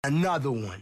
Another one.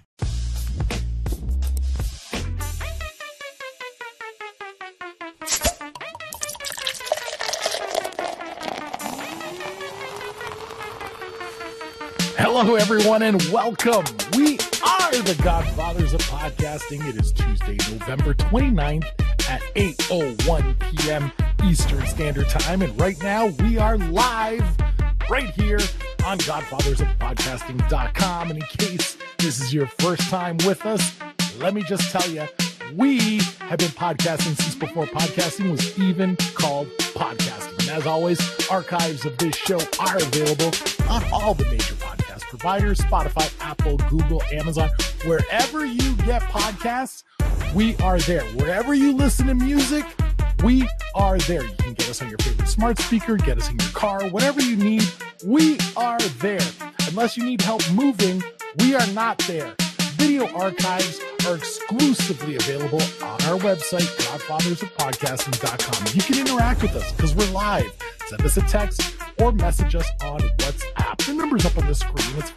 Hello, everyone, and welcome. We are the Godfathers of Podcasting. It is Tuesday, November 29th at 8:01 p.m. Eastern Standard Time. And right now, we are live right here on godfathersofpodcasting.com. And in case this is your first time with us, let me just tell you, we have been podcasting since before podcasting was even called podcasting. And as always, archives of this show are available on all the major podcast providers, Spotify, Apple, Google, Amazon, wherever you get podcasts, we are there. Wherever you listen to music, we are there. You can get us on your favorite smart speaker, get us in your car, whatever you need, we are there. Unless you need help moving, we are not there. Video archives are exclusively available on our website, godfathersofpodcasting.com. You can interact with us because we're live. Send us a text or message us on WhatsApp. The number's up on the screen. It's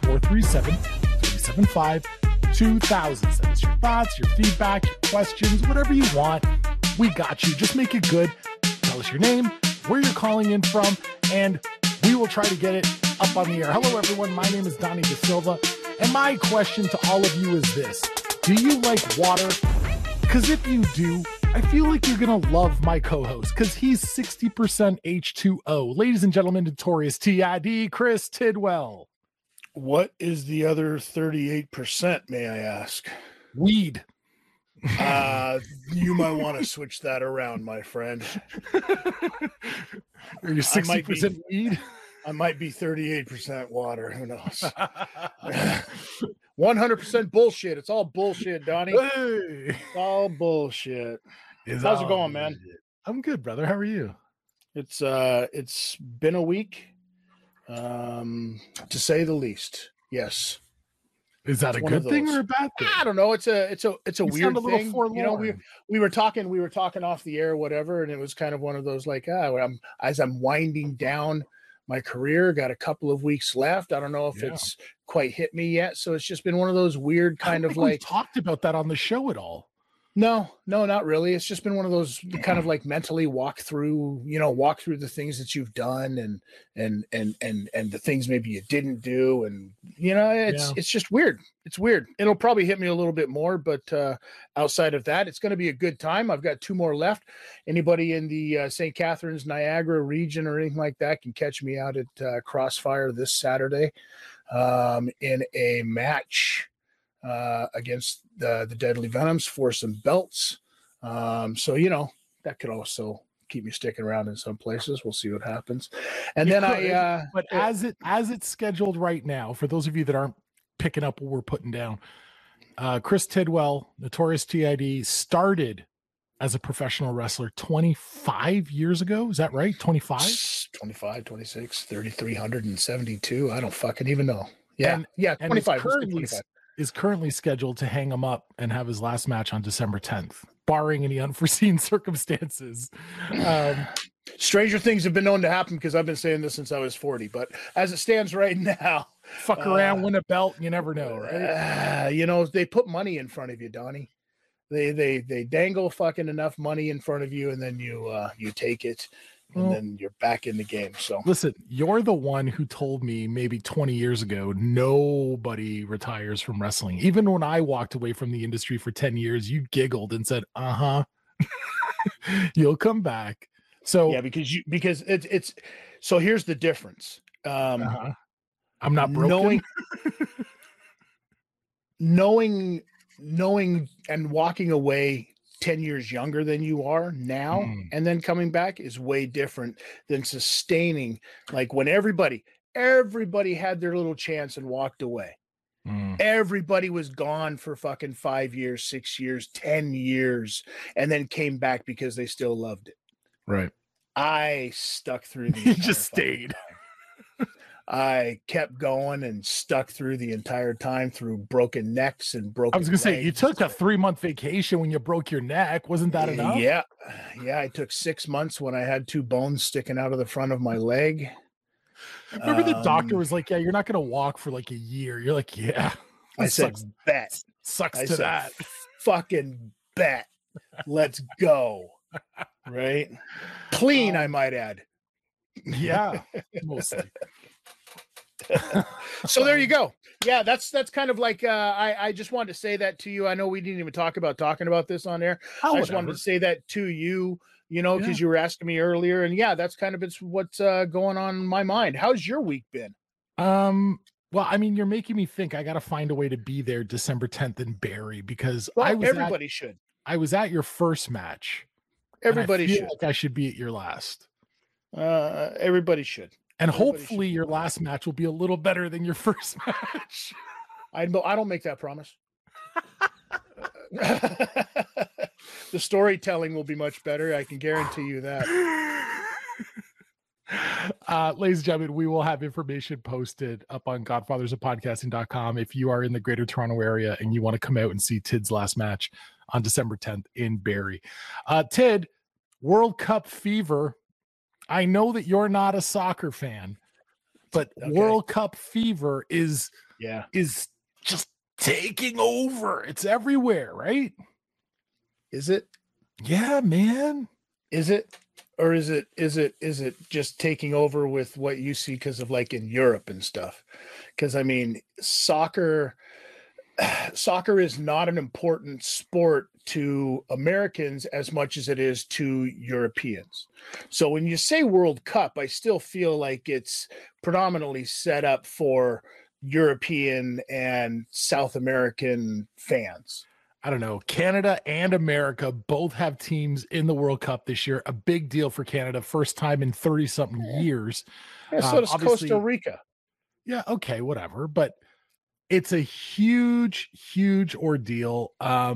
437-375-2000. Send us your thoughts, your feedback, your questions, whatever you want. We got you. Just make it good. Tell us your name, where you're calling in from, and we will try to get it up on the air. Hello, everyone. My name is Donnie Da Silva, and my question to all of you is this. Do you like water? Because if you do, I feel like you're going to love my co-host because he's 60% H2O. Ladies and gentlemen, Notorious TID, Chris Tidwell. What is the other 38%, may I ask? Weed. You might want to switch that around, my friend. Are you 60% weed? I might be 38% water. Who knows? 100% bullshit. It's all bullshit, Donnie. Hey. It's all bullshit. How's it going, man? I'm good, brother. How are you? It's been a week, to say the least. Yes. Is that a good thing or a bad thing? I don't know. It's a weird thing. Forlorn. You know, we were talking off the air, whatever, and it was kind of one of those like, I'm winding down my career, got a couple of weeks left. I don't know if it's quite hit me yet. So it's just been one of those weird kind of like talked about that on the show at all. No, not really. It's just been one of those kind of like mentally walk through the things that you've done and the things maybe you didn't do. And, it's just weird. It's weird. It'll probably hit me a little bit more, but outside of that, it's going to be a good time. I've got 2 more left. Anybody in the St. Catharines, Niagara region or anything like that can catch me out at Crossfire this Saturday in a match against the Deadly Venoms for some belts. So, that could also keep me sticking around in some places. We'll see what happens. And then as it's scheduled right now, for those of you that aren't picking up what we're putting down, Chris Tidwell, Notorious TID, started as a professional wrestler 25 years ago. Is that right? 25? 25, 26, 3,372. I don't fucking even know. Yeah. 25. Is currently scheduled to hang him up and have his last match on December 10th, barring any unforeseen circumstances. Stranger things have been known to happen because I've been saying this since I was 40. But as it stands right now, fuck around, win a belt, you never know, right? They put money in front of you, Donnie. They dangle fucking enough money in front of you, and then you take it. And then you're back in the game. So listen, you're the one who told me maybe 20 years ago, nobody retires from wrestling. Even when I walked away from the industry for 10 years, you giggled and said, you'll come back. So yeah, because it's so here's the difference. I'm not broken. Knowing and walking away 10 years younger than you are now and then coming back is way different than sustaining, like when everybody had their little chance and walked away. Everybody was gone for fucking 5 years, 6 years, 10 years, and then came back because they still loved it. Right. I stuck through the you just stayed. I kept going and stuck through the entire time through broken necks and broken I was going to say, you took a 3-month vacation when you broke your neck. Wasn't that enough? Yeah. I took 6 months when I had 2 bones sticking out of the front of my leg. Remember the doctor was like, yeah, you're not going to walk for like a year. You're like, yeah. I said bet. Sucks I to said that. fucking bet. Let's go. Right? Clean, I might add. Yeah, mostly. So there you go. Yeah, that's kind of like I just wanted to say that to you. I know we didn't even talking about this on air. I just wanted to say that to you, because you were asking me earlier. And yeah, that's kind of what's going on in my mind. How's your week been? Well, I mean, you're making me think I got to find a way to be there December 10th in Barrie because everybody should. I was at your first match. Everybody should. Like I should be at your last. Everybody should. And hopefully your last match will be a little better than your first match. I don't make that promise. The storytelling will be much better. I can guarantee you that. Ladies and gentlemen, we will have information posted up on godfathersofpodcasting.com if you are in the greater Toronto area and you want to come out and see Tid's last match on December 10th in Barrie. Tid, World Cup fever. I know that you're not a soccer fan, but World Cup fever is just taking over. It's everywhere, right? Is it? Yeah, man. Is it? Or is it just taking over with what you see because of like in Europe and stuff? Because I mean, soccer is not an important sport to Americans as much as it is to Europeans. So when you say World Cup, I still feel like it's predominantly set up for European and South American fans. I don't know. Canada and America both have teams in the World Cup this year. A big deal for Canada. First time in 30-something years. Yeah, so does Costa Rica. Yeah, okay, whatever. But it's a huge, huge ordeal.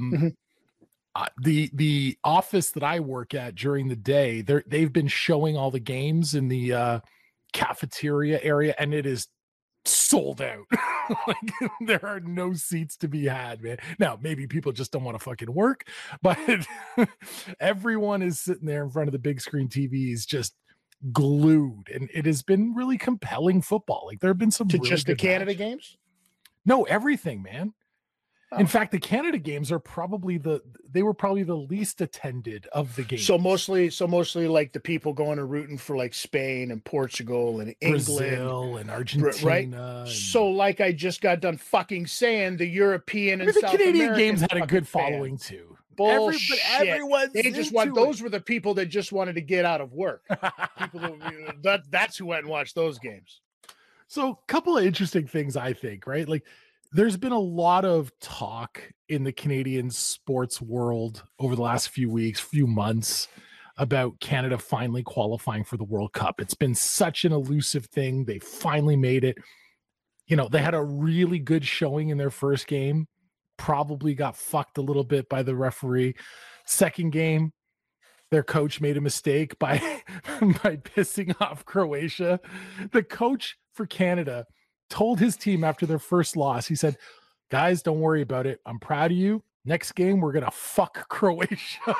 The office that I work at during the day, they've been showing all the games in the cafeteria area, and it is sold out. Like there are no seats to be had, man. Now maybe people just don't want to fucking work, but everyone is sitting there in front of the big screen TVs just glued, and it has been really compelling football. Like there have been some to really just the Canada matches. Games. No, everything, man. In fact, the Canada games are probably the least attended of the games. So mostly like the people going and rooting for like Spain and Portugal and England, Brazil and Argentina, right? And so like I just got done fucking saying the European and the South Canadian American games had a good following fans. too. Bullshit. Those were the people that just wanted to get out of work. People that's who went and watched those games. So a couple of interesting things, I think, right? Like there's been a lot of talk in the Canadian sports world over the last few weeks, few months about Canada finally qualifying for the World Cup. It's been such an elusive thing. They finally made it. They had a really good showing in their first game, probably got fucked a little bit by the referee. Second game, their coach made a mistake by pissing off Croatia. The coach for Canada told his team after their first loss, he said, guys, don't worry about it. I'm proud of you. Next game, we're going to fuck Croatia.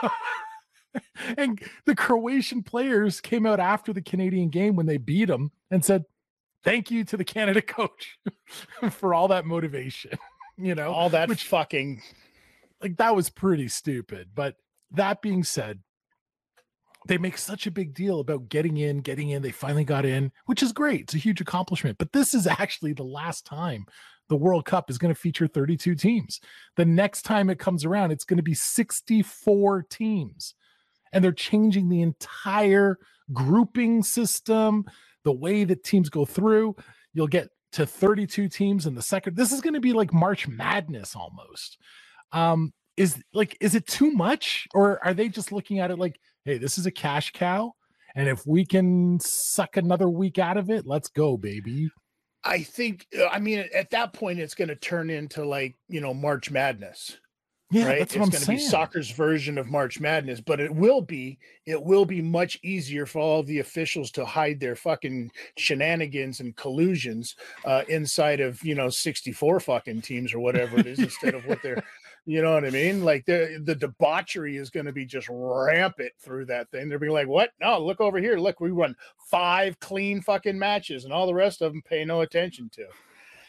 And the Croatian players came out after the Canadian game when they beat them and said, thank you to the Canada coach for all that motivation. All that fucking. Like that was pretty stupid. But that being said, they make such a big deal about getting in. They finally got in, which is great. It's a huge accomplishment. But this is actually the last time the World Cup is going to feature 32 teams. The next time it comes around, it's going to be 64 teams. And they're changing the entire grouping system, the way that teams go through. You'll get to 32 teams in the second. This is going to be like March Madness almost. Is it too much, or are they just looking at it like, hey, this is a cash cow, and if we can suck another week out of it, let's go, baby? I think, at that point, it's going to turn into like, March Madness. Yeah, right? That's what I'm saying. It's going to be soccer's version of March Madness, but it will be much easier for all the officials to hide their fucking shenanigans and collusions inside of 64 fucking teams or whatever it is instead of what they're. You know what I mean? Like the debauchery is going to be just rampant through that thing. They'll be like, what? No, look over here. Look, we run 5 clean fucking matches and all the rest of them pay no attention to.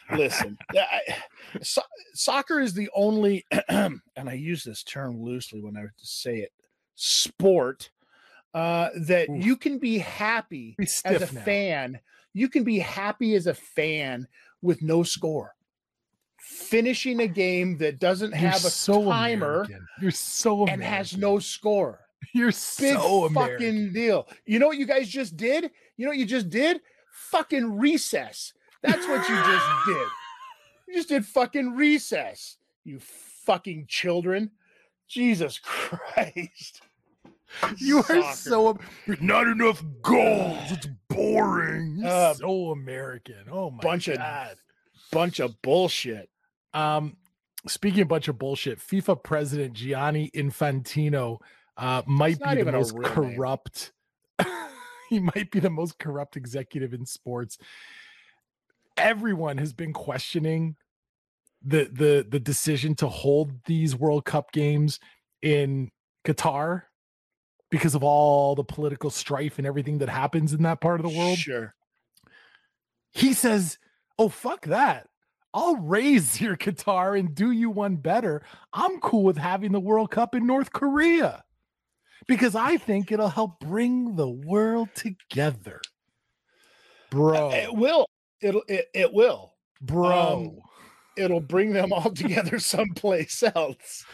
listen, soccer is the only, and I use this term loosely when I say it, sport that you can be happy as a fan. You can be happy as a fan with no score. Finishing a game that doesn't have a timer. American. You're so American. And has no score. You're big so fucking American. deal. You know what you guys just did? You know what you just did? Fucking recess. That's what you just did. You just did fucking recess. You fucking children. Jesus Christ. You are so not enough goals. It's boring. You're so American. Oh my God. Bunch of bullshit. Speaking of bunch of bullshit, FIFA president Gianni Infantino might be the most corrupt. He might be the most corrupt executive in sports. Everyone has been questioning the decision to hold these World Cup games in Qatar because of all the political strife and everything that happens in that part of the world. Sure. He says, oh, fuck that. I'll raise your Qatar and do you one better. I'm cool with having the World Cup in North Korea because I think it'll help bring the world together. Bro. It will. It will. Bro. It'll bring them all together someplace else.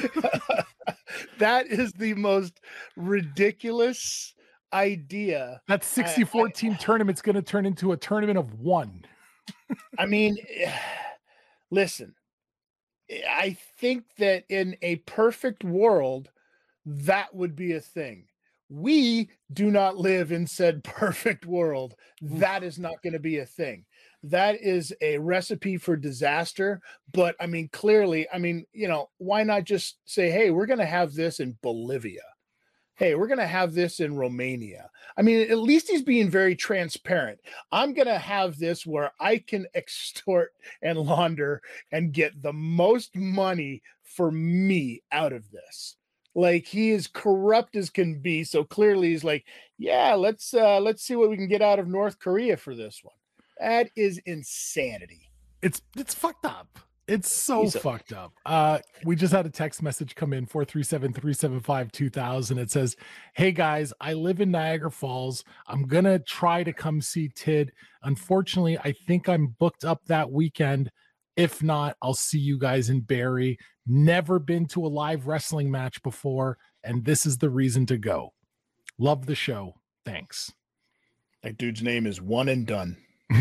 That is the most ridiculous idea. That 64 team tournament's going to turn into a tournament of one. I mean, listen, I think that in a perfect world, that would be a thing. We do not live in said perfect world. That is not going to be a thing. That is a recipe for disaster. But I mean, clearly, why not just say, hey, we're going to have this in Bolivia. Hey, we're going to have this in Romania. I mean, at least he's being very transparent. I'm going to have this where I can extort and launder and get the most money for me out of this. Like, he is corrupt as can be. So clearly he's like, yeah, let's see what we can get out of North Korea for this one. That is insanity. It's fucked up. It's so fucked up. We just had a text message come in, 437-375-2000. It says, hey guys, I live in Niagara Falls. I'm going to try to come see Tid. Unfortunately, I think I'm booked up that weekend. If not, I'll see you guys in Barrie. Never been to a live wrestling match before, and this is the reason to go. Love the show. Thanks. That dude's name is One and Done.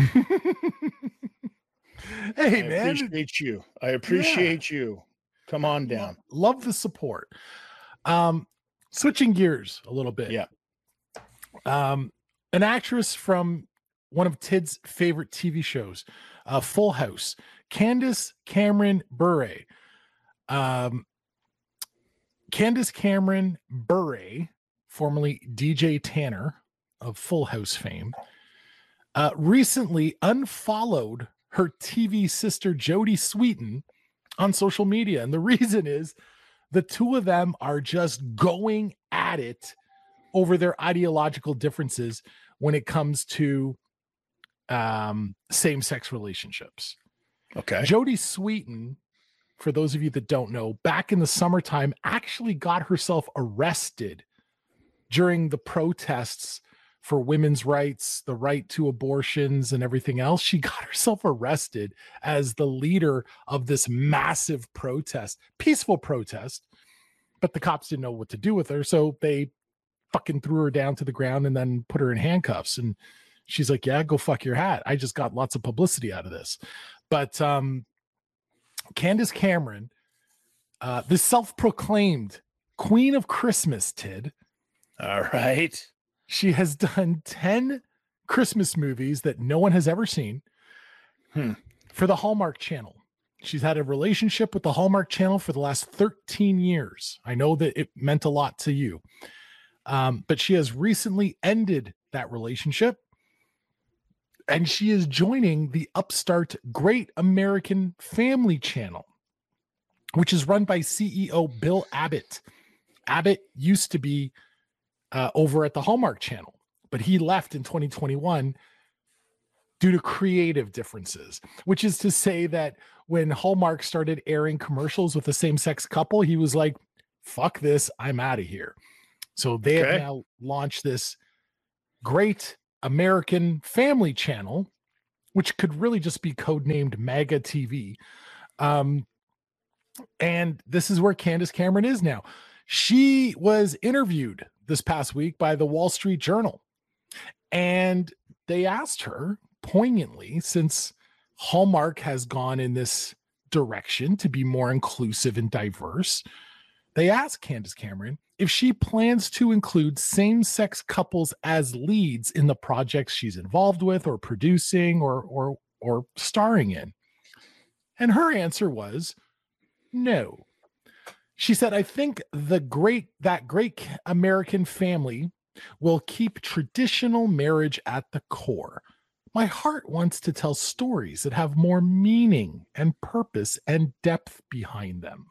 Hey, man. I appreciate you. Come on down. Love the support. Switching gears a little bit. Yeah. An actress from one of Tid's favorite TV shows, Full House, Candace Cameron Bure. Candace Cameron Bure, formerly DJ Tanner of Full House fame, recently unfollowed her TV sister Jodie Sweetin on social media. And the reason is the two of them are just going at it over their ideological differences when it comes to same-sex relationships. Okay. Jodie Sweetin, for those of you that don't know, back in the summertime actually got herself arrested during the protests for women's rights, the right to abortions and everything else. She got herself arrested as the leader of this massive protest, peaceful protest, but the cops didn't know what to do with her. So they fucking threw her down to the ground and then put her in handcuffs. And she's like, yeah, go fuck your hat. I just got lots of publicity out of this. But Candace Cameron, the self-proclaimed Queen of Christmas, Tid. All right. She has done 10 Christmas movies that no one has ever seen for the Hallmark Channel. She's had a relationship with the Hallmark Channel for the last 13 years. I know that it meant a lot to you. But she has recently ended that relationship. And she is joining the upstart Great American Family Channel, which is run by CEO Bill Abbott. Abbott used to be over at the Hallmark Channel, but he left in 2021 due to creative differences, which is to say that when Hallmark started airing commercials with the same-sex couple, he was like, fuck this, I'm out of here. So they have now launched this great American family channel, which could really just be codenamed MAGA TV. And this is where Candace Cameron is now. She was interviewed this past week by the Wall Street Journal, and they asked her poignantly, since Hallmark has gone in this direction to be more inclusive and diverse, they asked Candace Cameron if she plans to include same-sex couples as leads in the projects she's involved with or producing or starring in. And her answer was no. She said, I think that great American family will keep traditional marriage at the core. My heart wants to tell stories that have more meaning and purpose and depth behind them.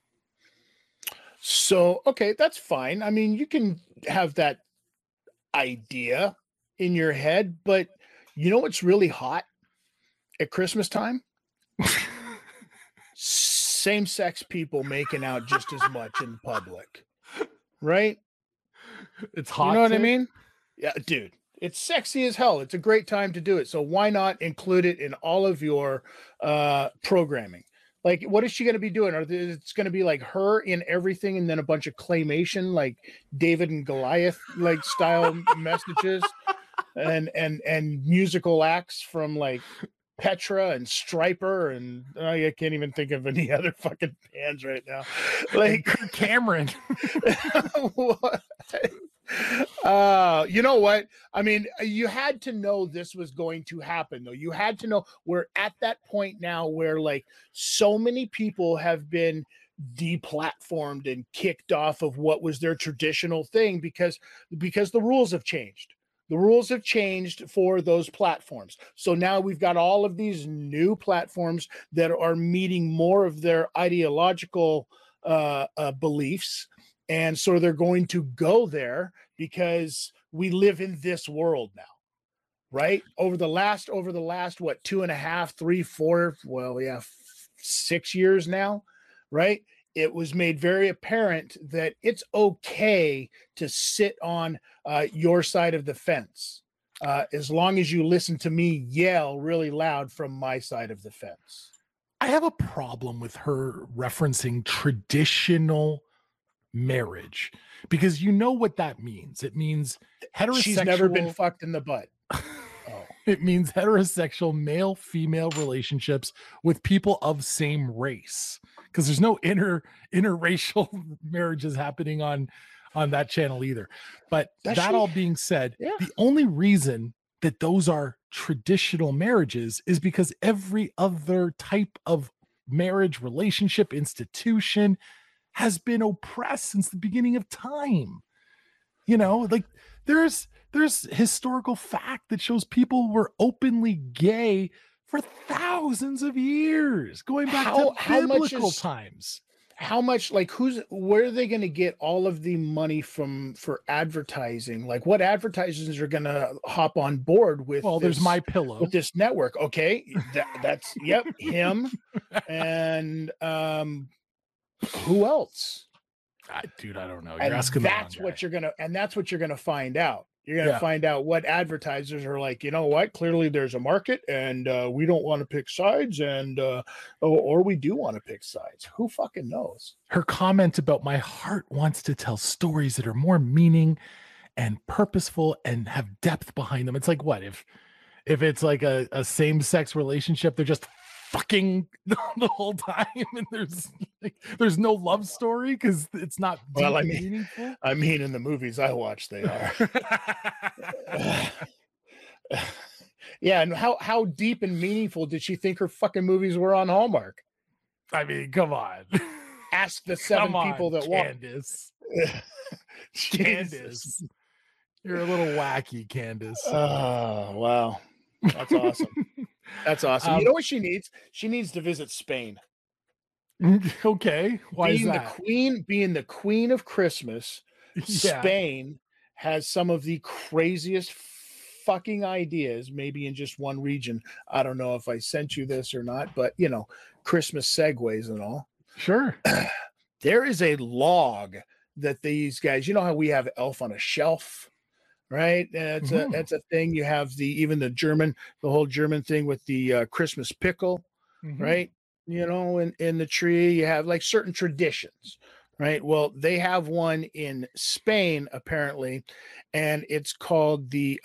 So, okay, that's fine. I mean, you can have that idea in your head, but you know what's really hot at Christmas time? Same-sex people making out just as much in public, right? It's hot. You know what I mean? Yeah, dude, it's sexy as hell. It's a great time to do it. So why not include it in all of your programming? Like, what is she going to be doing? It's going to be like her in everything, and then a bunch of claymation, like David and Goliath, like style messages, and musical acts from like Petra and Striper, and I can't even think of any other fucking bands right now. Like Cameron. What? You know what? I mean, you had to know this was going to happen, though. You had to know we're at that point now where like so many people have been deplatformed and kicked off of what was their traditional thing because the rules have changed. The rules have changed for those platforms. So now we've got all of these new platforms that are meeting more of their ideological beliefs. And so they're going to go there because we live in this world now, right? Over the last, what, 2.5, 3, 4, 6 years now, right? It was made very apparent that it's okay to sit on your side of the fence as long as you listen to me yell really loud from my side of the fence. I have a problem with her referencing traditional marriage, because you know what that means. It means heterosexual. She's never been fucked in the butt. It means heterosexual male-female relationships with people of same race, because there's no interracial marriages happening on that channel either. But all being said, the only reason that those are traditional marriages is because every other type of marriage, relationship, institution has been oppressed since the beginning of time. You know, like there's historical fact that shows people were openly gay for thousands of years, going back to biblical times. How much, like, where are they going to get all of the money for advertising? Like, what advertisers are going to hop on board with? Well, there's My Pillow with this network. Okay. That's him. And, who else? Dude, I don't know. You're asking that's what you're gonna find out. You're gonna find out what advertisers are like. You know what? Clearly, there's a market, and we don't want to pick sides, and or we do want to pick sides. Who fucking knows? Her comment about my heart wants to tell stories that are more meaning and purposeful and have depth behind them. It's like, what if it's like a same-sex relationship? They're just fucking the whole time, and there's no love story because it's not meaningful. I mean, in the movies I watch, they are. Yeah, and how deep and meaningful did she think her fucking movies were on Hallmark? I mean, come on. Ask the 7 people that Candace. Candace, you're a little wacky, Candace. Oh wow, that's awesome. That's awesome. You know what she needs? She needs to visit Spain. Okay. Why is that? Being the queen of Christmas, Spain has some of the craziest fucking idea is, maybe in just one region, I don't know if I sent you this or not, but you know, Christmas segues and all. Sure. There is a log that these guys, you know how we have Elf on a Shelf, right? That's a thing. You have the whole German thing with the Christmas pickle, right? You know, in the tree, you have like certain traditions, right? Well, they have one in Spain apparently, and it's called the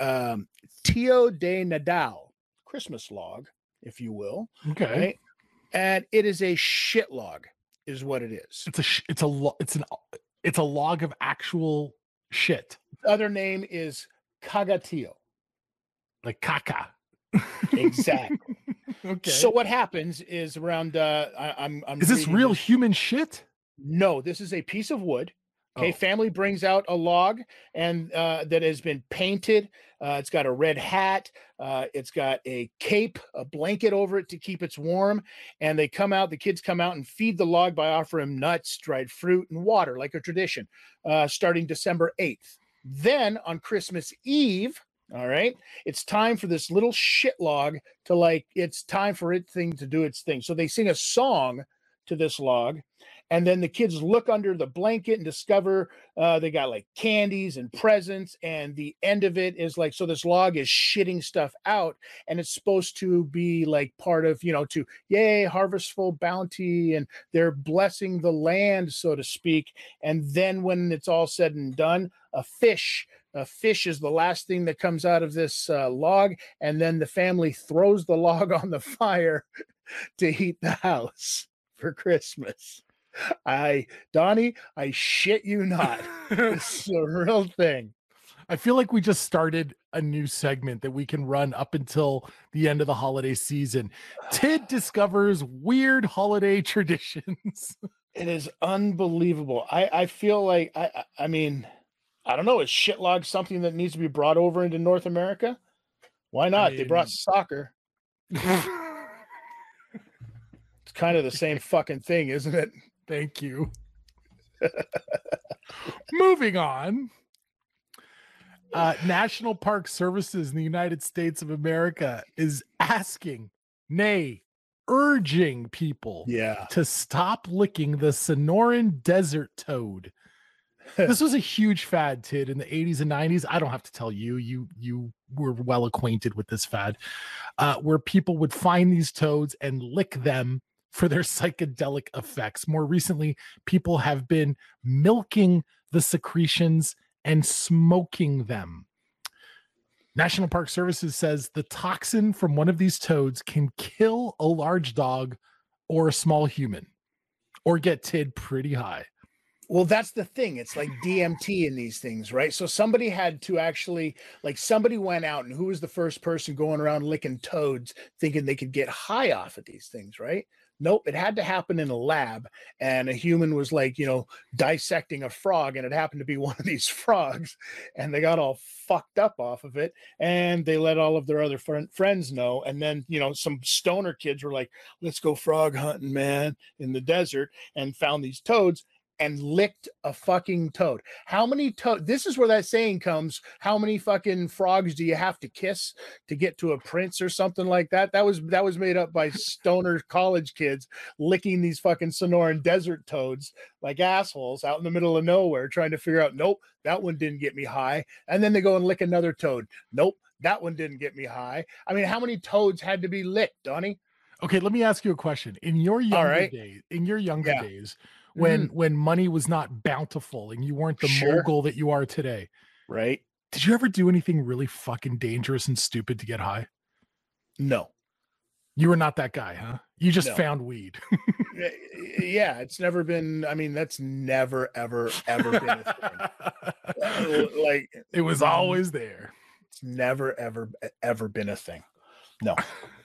Tio de Nadal Christmas log, if you will, Okay. right? And it is a shit log, is what it is. It's a log of actual shit. The other name is Cagatio. Like caca. Exactly. Okay. So what happens is around I'm Is this real human shit? No, this is a piece of wood. Okay, Oh. family brings out a log and that has been painted. It's got a red hat. It's got a cape, a blanket over it to keep it warm. And the kids come out and feed the log by offering nuts, dried fruit, and water, like a tradition, starting December 8th. Then on Christmas Eve, all right, it's time for this little shit log to it's time for it thing to do its thing. So they sing a song to this log. And then the kids look under the blanket and discover they got like candies and presents. And the end of it is like, so this log is shitting stuff out. And it's supposed to be like part of, to yay, harvestful bounty. And they're blessing the land, so to speak. And then when it's all said and done, a fish is the last thing that comes out of this log. And then the family throws the log on the fire to heat the house for Christmas. Donnie, I shit you not. It's a real thing. I feel like we just started a new segment that we can run up until the end of the holiday season. Tid discovers weird holiday traditions. It is unbelievable. I feel like I mean, I don't know. Is shit log something that needs to be brought over into North America? Why not? They brought soccer. It's kind of the same fucking thing, isn't it? Thank you. Moving on. National Park Services in the United States of America is asking, nay, urging people to stop licking the Sonoran desert toad. This was a huge fad, Tid, in the 80s and 90s. I don't have to tell you. You were well acquainted with this fad, where people would find these toads and lick them for their psychedelic effects. More recently, people have been milking the secretions and smoking them. National Park Services says the toxin from one of these toads can kill a large dog or a small human, or get Tid pretty high. Well, that's the thing. It's like DMT in these things, right? So somebody had to actually, somebody went out, and who was the first person going around licking toads thinking they could get high off of these things, right? Nope, it had to happen in a lab, and a human was dissecting a frog, and it happened to be one of these frogs, and they got all fucked up off of it, and they let all of their other friends know, and then some stoner kids were like, let's go frog hunting, man, in the desert, and found these toads and licked a fucking toad. How many this is where that saying comes, how many fucking frogs do you have to kiss to get to a prince or something like that? That was made up by stoner college kids licking these fucking Sonoran desert toads like assholes out in the middle of nowhere, trying to figure out, nope, that one didn't get me high. And then they go and lick another toad. Nope, that one didn't get me high. I mean, how many toads had to be licked, Donnie? Okay, let me ask you a question. In your younger days, when money was not bountiful and you weren't the mogul that you are today, right? Did you ever do anything really fucking dangerous and stupid to get high? No. You were not that guy, huh? You just found weed. Yeah, it's never been, that's never, ever been a thing. It was always there. It's never, ever been a thing. No.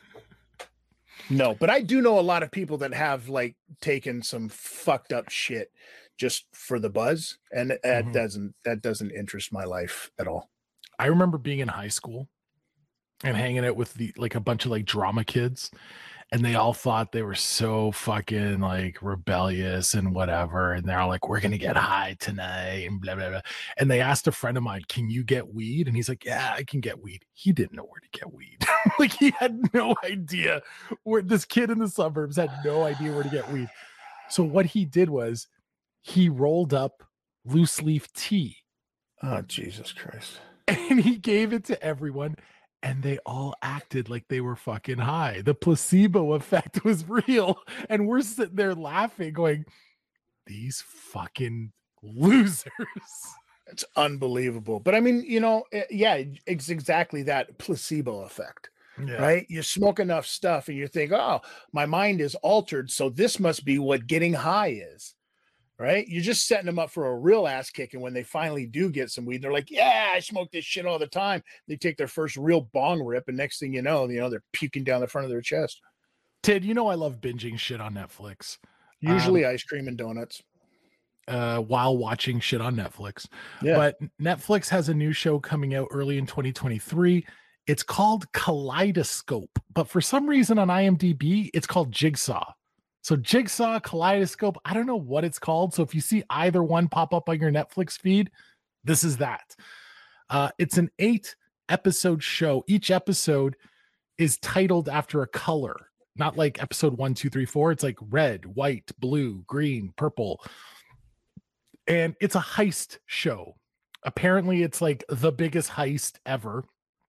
No, but I do know a lot of people that have taken some fucked up shit just for the buzz, and that doesn't interest my life at all. I remember being in high school and hanging out with a bunch of drama kids, and they all thought they were so fucking like rebellious and whatever. And they're all like, we're going to get high tonight and blah, blah, blah. And they asked a friend of mine, can you get weed? And he's like, yeah, I can get weed. He didn't know where to get weed. Like he had no idea where this kid in the suburbs had no idea where to get weed. So what he did was he rolled up loose leaf tea. Oh, Jesus Christ. And he gave it to everyone. And they all acted like they were fucking high. The placebo effect was real. And we're sitting there laughing, going, these fucking losers. It's unbelievable. But I mean, yeah, it's exactly that placebo effect, right? You smoke enough stuff and you think, oh, my mind is altered. So this must be what getting high is. Right? You're just setting them up for a real ass kick. And when they finally do get some weed, they're like, yeah, I smoke this shit all the time. They take their first real bong rip. And next thing you know, they're puking down the front of their chest. Tid, I love binging shit on Netflix. Usually ice cream and donuts. While watching shit on Netflix. Yeah. But Netflix has a new show coming out early in 2023. It's called Kaleidoscope. But for some reason on IMDb, it's called Jigsaw. So Jigsaw, Kaleidoscope, I don't know what it's called. So if you see either one pop up on your Netflix feed, this is that. It's an 8-episode show. Each episode is titled after a color, not like episode 1, 2, 3, 4. It's like red, white, blue, green, purple. And it's a heist show. Apparently it's like the biggest heist ever.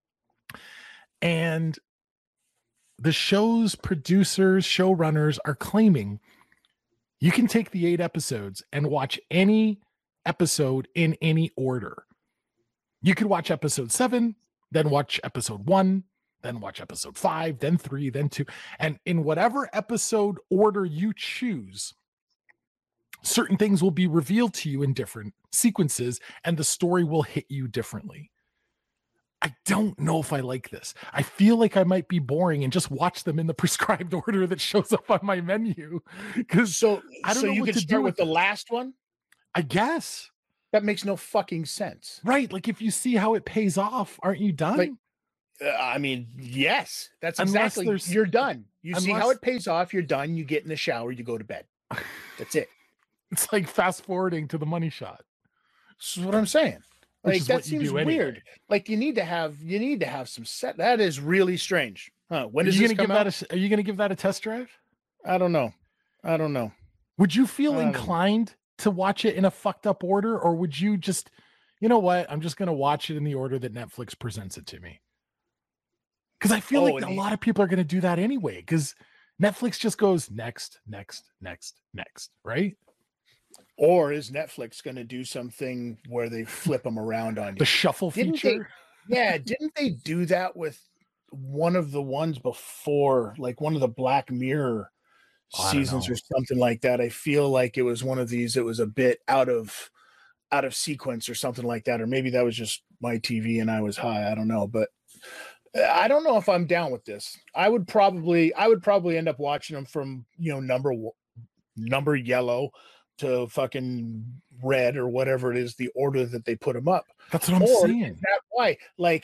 And the show's producers, showrunners are claiming you can take the 8 episodes and watch any episode in any order. You could watch episode 7, then watch episode 1, then watch episode 5, then 3, then 2. And in whatever episode order you choose, certain things will be revealed to you in different sequences and the story will hit you differently. I don't know if I like this. I feel like I might be boring and just watch them in the prescribed order that shows up on my menu. Because I don't know you what to start with the last one. I guess that makes no fucking sense, right? Like if you see how it pays off, aren't you done? Like, I mean, yes, that's exactly. You're done. You see how it pays off. You're done. You get in the shower. You go to bed. That's it. It's like fast forwarding to the money shot. That's what I'm saying. Like that seems weird. Like you need to have some set. That is really strange. Huh? When is this come out? Are you going to give that a test drive? I don't know. Would you feel inclined to watch it in a fucked up order, or would you just, you know what? I'm just going to watch it in the order that Netflix presents it to me. Because I feel like a lot of people are going to do that anyway. Because Netflix just goes next, right? Or is Netflix going to do something where they flip them around on you? The shuffle feature? Didn't they do that with one of the ones before, like one of the Black Mirror seasons or something like that? I feel like it was one of these. It was a bit out of sequence or something like that. Or maybe that was just my TV and I was high. I don't know. But I don't know if I'm down with this. I would probably end up watching them from, number yellow to fucking red or whatever it is, the order that they put them up. That's what I'm saying. Is that why? Like,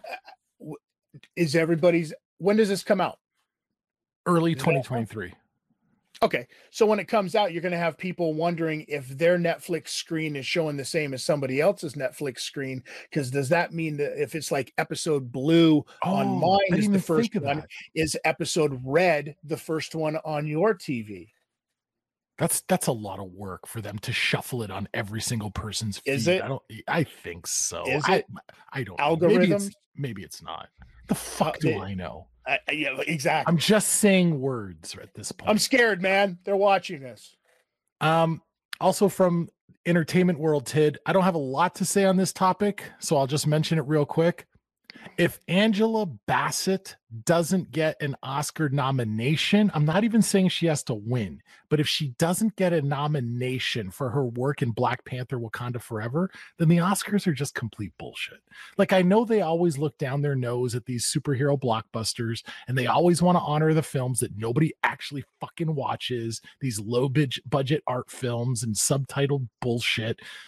is everybody's? When does this come out? Early 2023. Okay, so when it comes out, you're going to have people wondering if their Netflix screen is showing the same as somebody else's Netflix screen. Because does that mean that if it's like episode blue on mine is the first one, is episode red the first one on your TV? That's a lot of work for them to shuffle it on every single person's feed. Is it? I think so. Is it? I don't algorithms? Maybe it's not. The fuck do I know? Yeah, exactly. I'm just saying words at this point. I'm scared, man. They're watching us. Also from entertainment world, Tid, I don't have a lot to say on this topic, so I'll just mention it real quick. If Angela Bassett doesn't get an Oscar nomination, I'm not even saying she has to win, but if she doesn't get a nomination for her work in Black Panther Wakanda Forever, then the Oscars are just complete bullshit. Like, I know they always look down their nose at these superhero blockbusters, and they always want to honor the films that nobody actually fucking watches, these low budget art films and subtitled bullshit.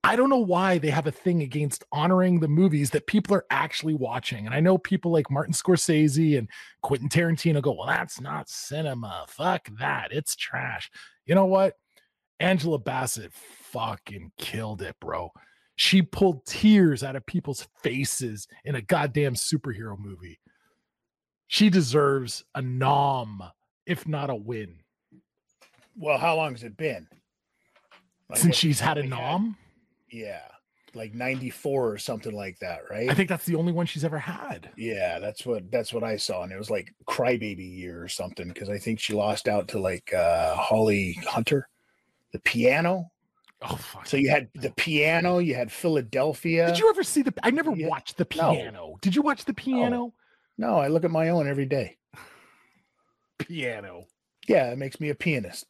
I don't know why they have a thing against honoring the movies that people are actually watching. And I know people like Martin Scorsese and Quentin Tarantino go, well, that's not cinema. Fuck that. It's trash. You know what? Angela Bassett fucking killed it, bro. She pulled tears out of people's faces in a goddamn superhero movie. She deserves a nom, if not a win. Well, how long has it been? Like, since she's had a nom? Yeah, like 94 or something like that, right? I think that's the only one she's ever had. Yeah, that's what I saw, and it was like Crybaby year or something, because I think she lost out to like Holly Hunter, The Piano. Oh, fuck. So you had The Piano, you had Philadelphia. Did you ever see I never watched The Piano. No. Did you watch The Piano? No, I look at my own every day. Piano. Yeah, it makes me a pianist.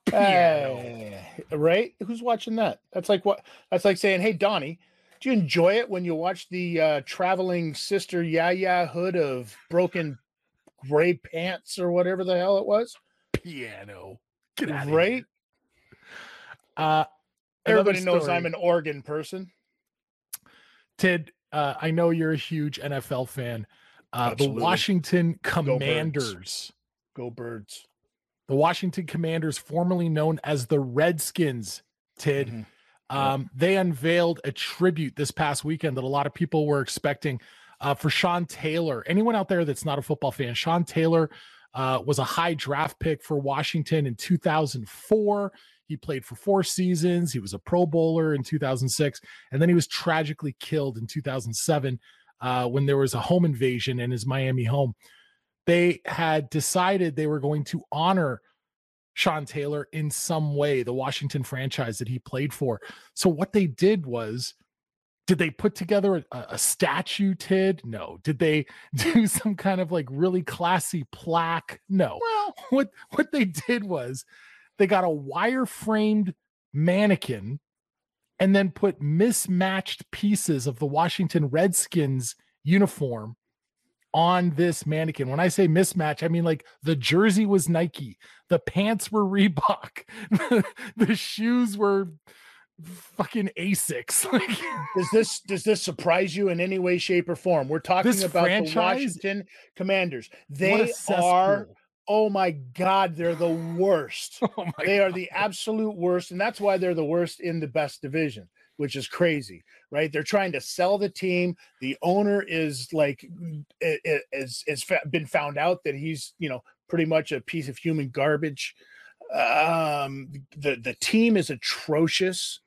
Right? Who's watching that? That's like what? That's like saying, "Hey, Donnie, do you enjoy it when you watch the traveling Sister Yaya Hood of Broken Gray Pants or whatever the hell it was?" Piano. Get out of right? Here. Everybody knows I'm an organ person. Tid, I know you're a huge NFL fan. The Washington Commanders. Go Birds. The Washington Commanders, formerly known as the Redskins, Tid, they unveiled a tribute this past weekend that a lot of people were expecting for Sean Taylor. Anyone out there that's not a football fan, Sean Taylor was a high draft pick for Washington in 2004. He played for 4 seasons. He was a Pro Bowler in 2006. And then he was tragically killed in 2007 when there was a home invasion in his Miami home. They had decided they were going to honor Sean Taylor in some way, the Washington franchise that he played for. So what they did was, did they put together a statue, Tid? No. Did they do some kind of like really classy plaque? No. Well, what they did was they got a wire-framed mannequin and then put mismatched pieces of the Washington Redskins uniform on this mannequin. When I say mismatch, I mean like the jersey was Nike, the pants were Reebok, the shoes were fucking Asics. Does this surprise you in any way, shape, or form? We're talking about the Washington Commanders. They are, oh my God, they're the worst. They are the absolute worst, and that's why they're the worst in the best division, which is crazy, right? They're trying to sell the team. The owner is like, it's been found out that he's, pretty much a piece of human garbage. The team is atrocious.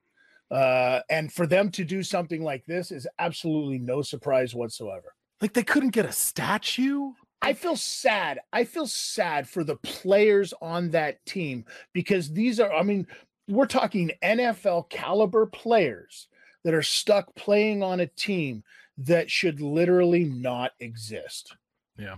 And for them to do something like this is absolutely no surprise whatsoever. Like they couldn't get a statue? I feel sad. I feel sad for the players on that team because we're talking NFL caliber players that are stuck playing on a team that should literally not exist. Yeah.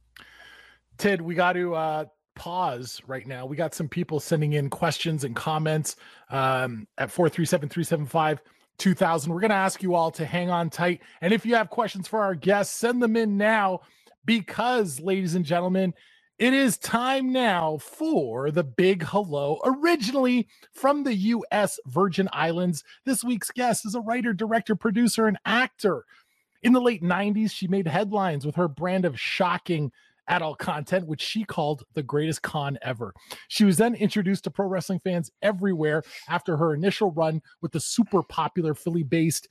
Tid, we got to pause right now. We got some people sending in questions and comments at 437-375-2000. We're going to ask you all to hang on tight. And if you have questions for our guests, send them in now because, ladies and gentlemen, it is time now for the Big Hello. Originally from the U.S. Virgin Islands, this week's guest is a writer, director, producer, and actor. In the late 90s, she made headlines with her brand of shocking adult content, which she called the greatest con ever. She was then introduced to pro wrestling fans everywhere after her initial run with the super popular Philly-based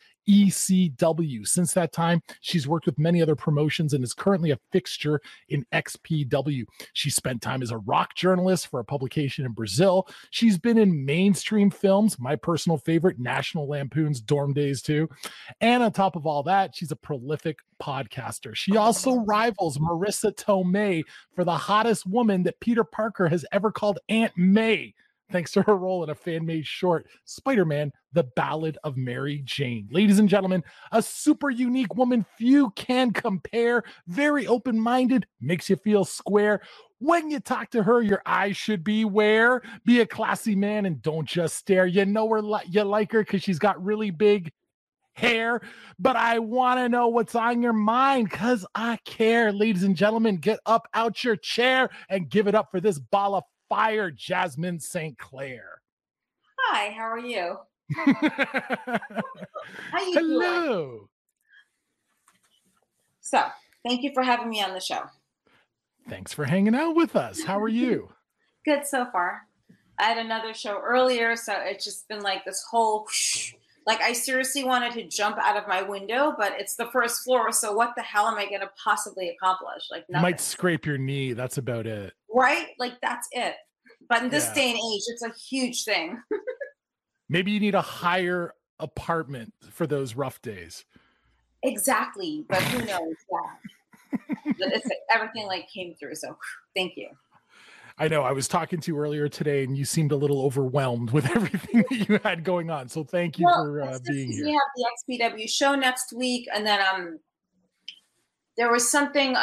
ECW. Since that time, she's worked with many other promotions and is currently a fixture in XPW. She spent time as a rock journalist for a publication in Brazil. She's been in mainstream films, my personal favorite, National Lampoon's Dorm Days 2. And on top of all that, she's a prolific podcaster. She also rivals Marissa Tomei for the hottest woman that Peter Parker has ever called Aunt May, thanks to her role in a fan-made short, Spider-Man, The Ballad of Mary Jane. Ladies and gentlemen, a super unique woman few can compare, very open-minded, makes you feel square. When you talk to her, your eyes should be where? Be a classy man and don't just stare. You know her, you like her because she's got really big hair, but I want to know what's on your mind because I care. Ladies and gentlemen, get up out your chair and give it up for this ball of fire, Jasmine St. Clair. Hi, how are you? How you doing? Hello. So, thank you for having me on the show. Thanks for hanging out with us. How are you? Good so far. I had another show earlier, so it's just been like this whole whoosh. Like I seriously wanted to jump out of my window, but it's the first floor, so what the hell am I going to possibly accomplish? Like You nothing. might scrape your knee. That's about it. Right? Like that's it. But in this Yeah. day and age, it's a huge thing. Maybe you need a higher apartment for those rough days. Exactly. But who knows? Yeah. But it's everything like came through. So thank you. I know I was talking to you earlier today and you seemed a little overwhelmed with everything that you had going on. So thank you for being here. We have the XPW show next week. And then there was something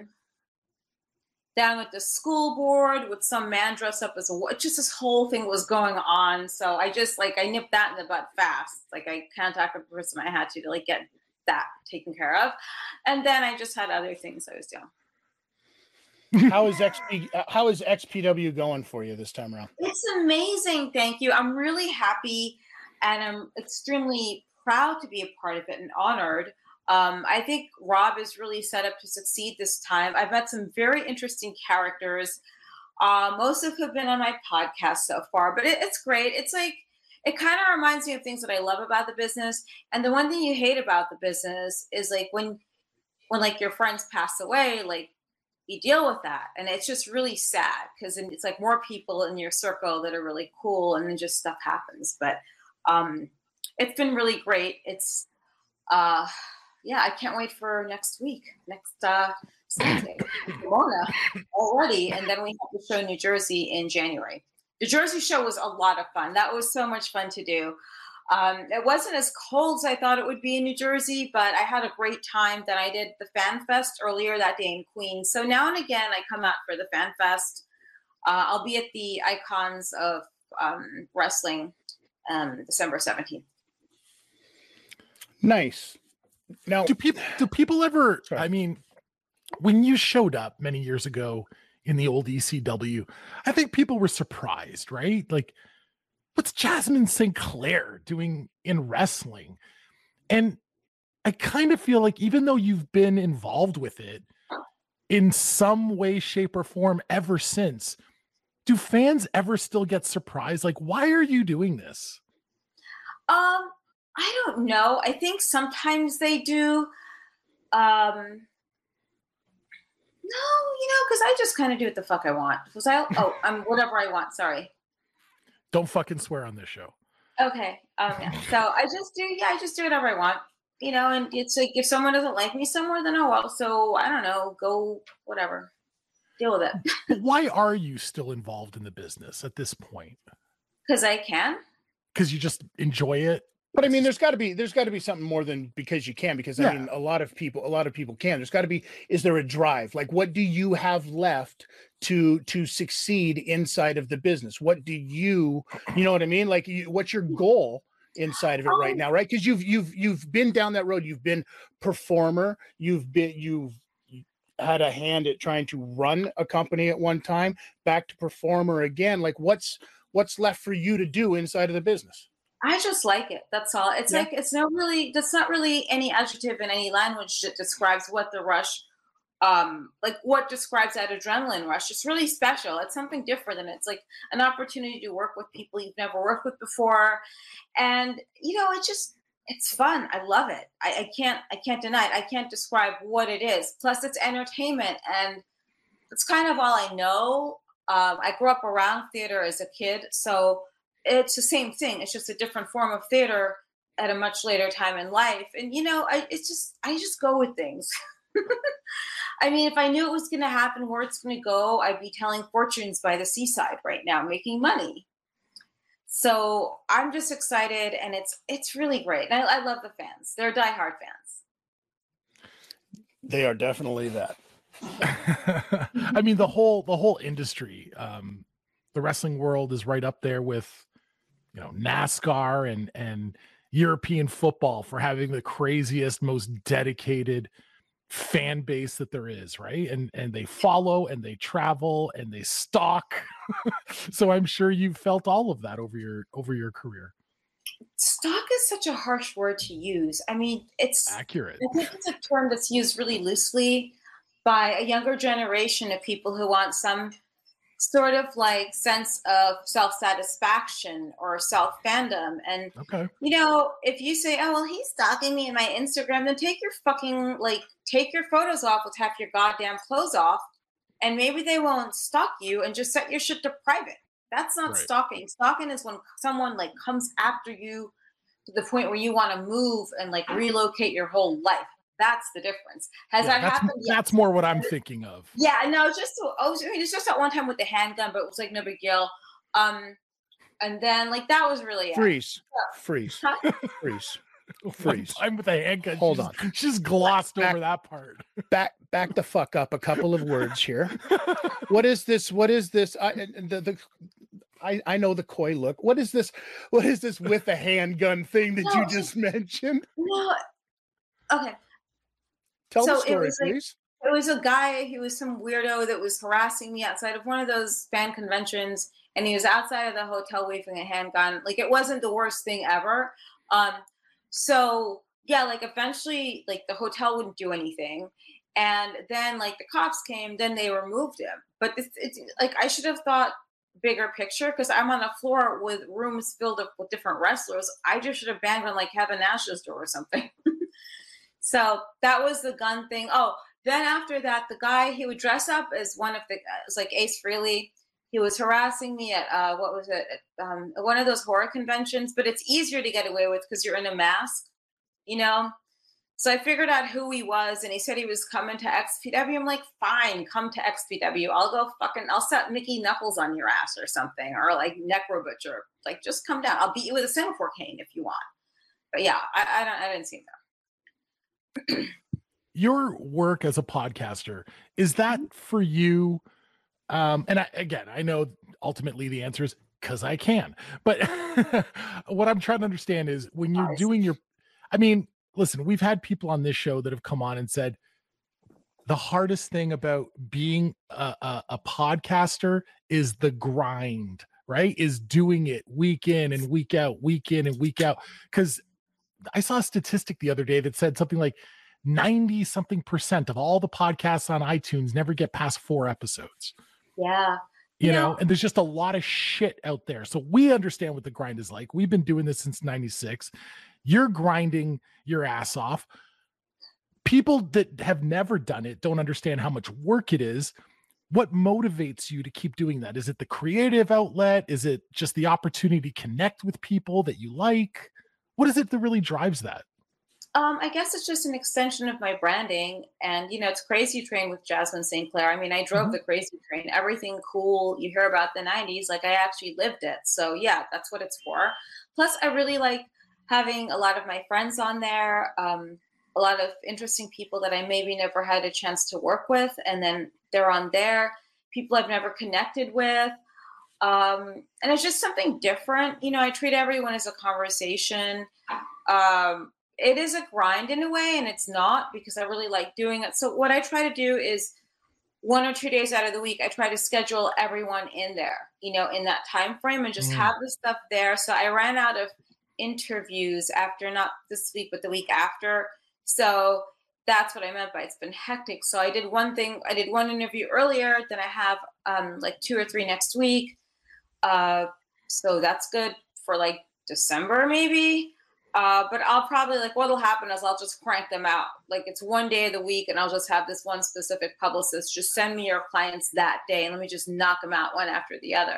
down with the school board with some man dressed up as a, just this whole thing was going on. So I just I nipped that in the butt fast. Like I contacted the person I had to like get that taken care of. And then I just had other things I was doing. How is XPW going for you this time around? It's amazing. Thank you. I'm really happy and I'm extremely proud to be a part of it and honored. I think Rob is really set up to succeed this time. I've met some very interesting characters. Most of who have been on my podcast so far, but it's great. It's like, it kind of reminds me of things that I love about the business. And the one thing you hate about the business is like when like your friends pass away, like you deal with that. And it's just really sad because it's like more people in your circle that are really cool and then just stuff happens. But it's been really great. It's, yeah, I can't wait for next week, next Sunday, Pomona already. And then we have the show in New Jersey in January. The Jersey show was a lot of fun. That was so much fun to do. It wasn't as cold as I thought it would be in New Jersey, but I had a great time. Then I did the Fan Fest earlier that day in Queens. So now and again, I come out for the Fan Fest. I'll be at the Icons of Wrestling December 17th. Nice. Now, do people ever, sorry. I mean, when you showed up many years ago in the old ECW, I think people were surprised, right? Like, what's Jasmine St. Clair doing in wrestling? And I kind of feel like even though you've been involved with it in some way, shape, or form ever since, do fans ever still get surprised? Like, why are you doing this? I don't know. I think sometimes they do. No, because I just kind of do what the fuck I want. I'm whatever I want. Sorry. Don't fucking swear on this show. Okay. Yeah. So I just do whatever I want. And it's like if someone doesn't like me somewhere, then oh well. So I don't know, go whatever. Deal with it. Why are you still involved in the business at this point? Because I can. Because you just enjoy it. But I mean, there's got to be something more than because you can. Because I mean, a lot of people can. There's got to be. Is there a drive? Like, what do you have left to succeed inside of the business? What do you know what I mean? Like, what's your goal inside of it right now? Right? Because you've been down that road. You've been performer. You've had a hand at trying to run a company at one time. Back to performer again. Like, what's left for you to do inside of the business? I just like it. That's all. It's like, that's not really any adjective in any language that describes what the rush, like what describes that adrenaline rush. It's really special. It's something different. And it's like an opportunity to work with people you've never worked with before. And, it's fun. I love it. I can't deny it. I can't describe what it is. Plus it's entertainment and it's kind of all I know. I grew up around theater as a kid. So it's the same thing. It's just a different form of theater at a much later time in life. And, I just go with things. I mean, if I knew it was going to happen, where it's going to go, I'd be telling fortunes by the seaside right now, making money. So I'm just excited and it's really great. And I love the fans. They're diehard fans. They are definitely that. I mean, the whole industry, the wrestling world is right up there with, NASCAR and European football for having the craziest, most dedicated fan base that there is, right? And they follow and they travel and they stalk. So I'm sure you've felt all of that over your career. Stalk is such a harsh word to use. I mean, Accurate. I think it's a term that's used really loosely by a younger generation of people who want some sort of like sense of self-satisfaction or self-fandom. And Okay. if you say, oh well, he's stalking me in my Instagram, then take your photos off with half your goddamn clothes off, and maybe they won't stalk you, and just set your shit to private. That's not Right. stalking. Stalking is when someone like comes after you to the point where you want to move and like relocate your whole life. That's the difference. Has that happened? That's more what I'm thinking of. Yeah, no, it's just that one time with the handgun, but it was like no big deal. And then like that was really it. Freeze. I'm with a handgun. Hold on. She just glossed over that part. Back the fuck up a couple of words here. What is this? I know the coy look. What is this with a handgun thing that you just mentioned? No. Okay. Tell the story, please. It was a guy, he was some weirdo that was harassing me outside of one of those fan conventions, and he was outside of the hotel waving a handgun. Like, it wasn't the worst thing ever. So yeah, like eventually like the hotel wouldn't do anything. And then like the cops came, then they removed him. But it's like, I should have thought bigger picture, because I'm on a floor with rooms filled up with different wrestlers. I just should have banned on like Kevin Nash's door or something. So that was the gun thing. Oh, then after that, the guy, he would dress up as one of the, it was like Ace Frehley. He was harassing me at, one of those horror conventions, but it's easier to get away with because you're in a mask, So I figured out who he was, and he said he was coming to XPW. I'm like, fine, come to XPW. I'll set Mickey Knuckles on your ass or something, or like Necro Butcher. Like, just come down. I'll beat you with a semaphore cane if you want. But yeah, I didn't see him there. Your work as a podcaster, is that for you? And I know ultimately the answer is because I can, but what I'm trying to understand is when you're doing listen, we've had people on this show that have come on and said the hardest thing about being a podcaster is the grind, right? Is doing it week in and week out. Because I saw a statistic the other day that said something like 90 something % of all the podcasts on iTunes never get past 4 episodes. Yeah. You know, and there's just a lot of shit out there. So we understand what the grind is like. We've been doing this since 96. You're grinding your ass off. People that have never done it don't understand how much work it is. What motivates you to keep doing that? Is it the creative outlet? Is it just the opportunity to connect with people that you like? What is it that really drives that? I guess it's just an extension of my branding. And, it's Crazy Train with Jasmine St. Clair. I mean, I drove the Crazy Train. Everything cool you hear about the 90s, like I actually lived it. So yeah, that's what it's for. Plus, I really like having a lot of my friends on there, a lot of interesting people that I maybe never had a chance to work with. And then they're on there, people I've never connected with. And it's just something different. I treat everyone as a conversation. It is a grind in a way, and it's not, because I really like doing it. So what I try to do is 1 or 2 days out of the week, I try to schedule everyone in there, in that time frame, and just have the stuff there. So I ran out of interviews after, not this week, but the week after. So that's what I meant by it's been hectic. So I did one interview earlier, then I have like 2 or 3 next week. So that's good for like December maybe. But I'll probably, like, what'll happen is I'll just crank them out. Like, it's 1 day of the week, and I'll just have this one specific publicist just send me your clients that day, and let me just knock them out one after the other.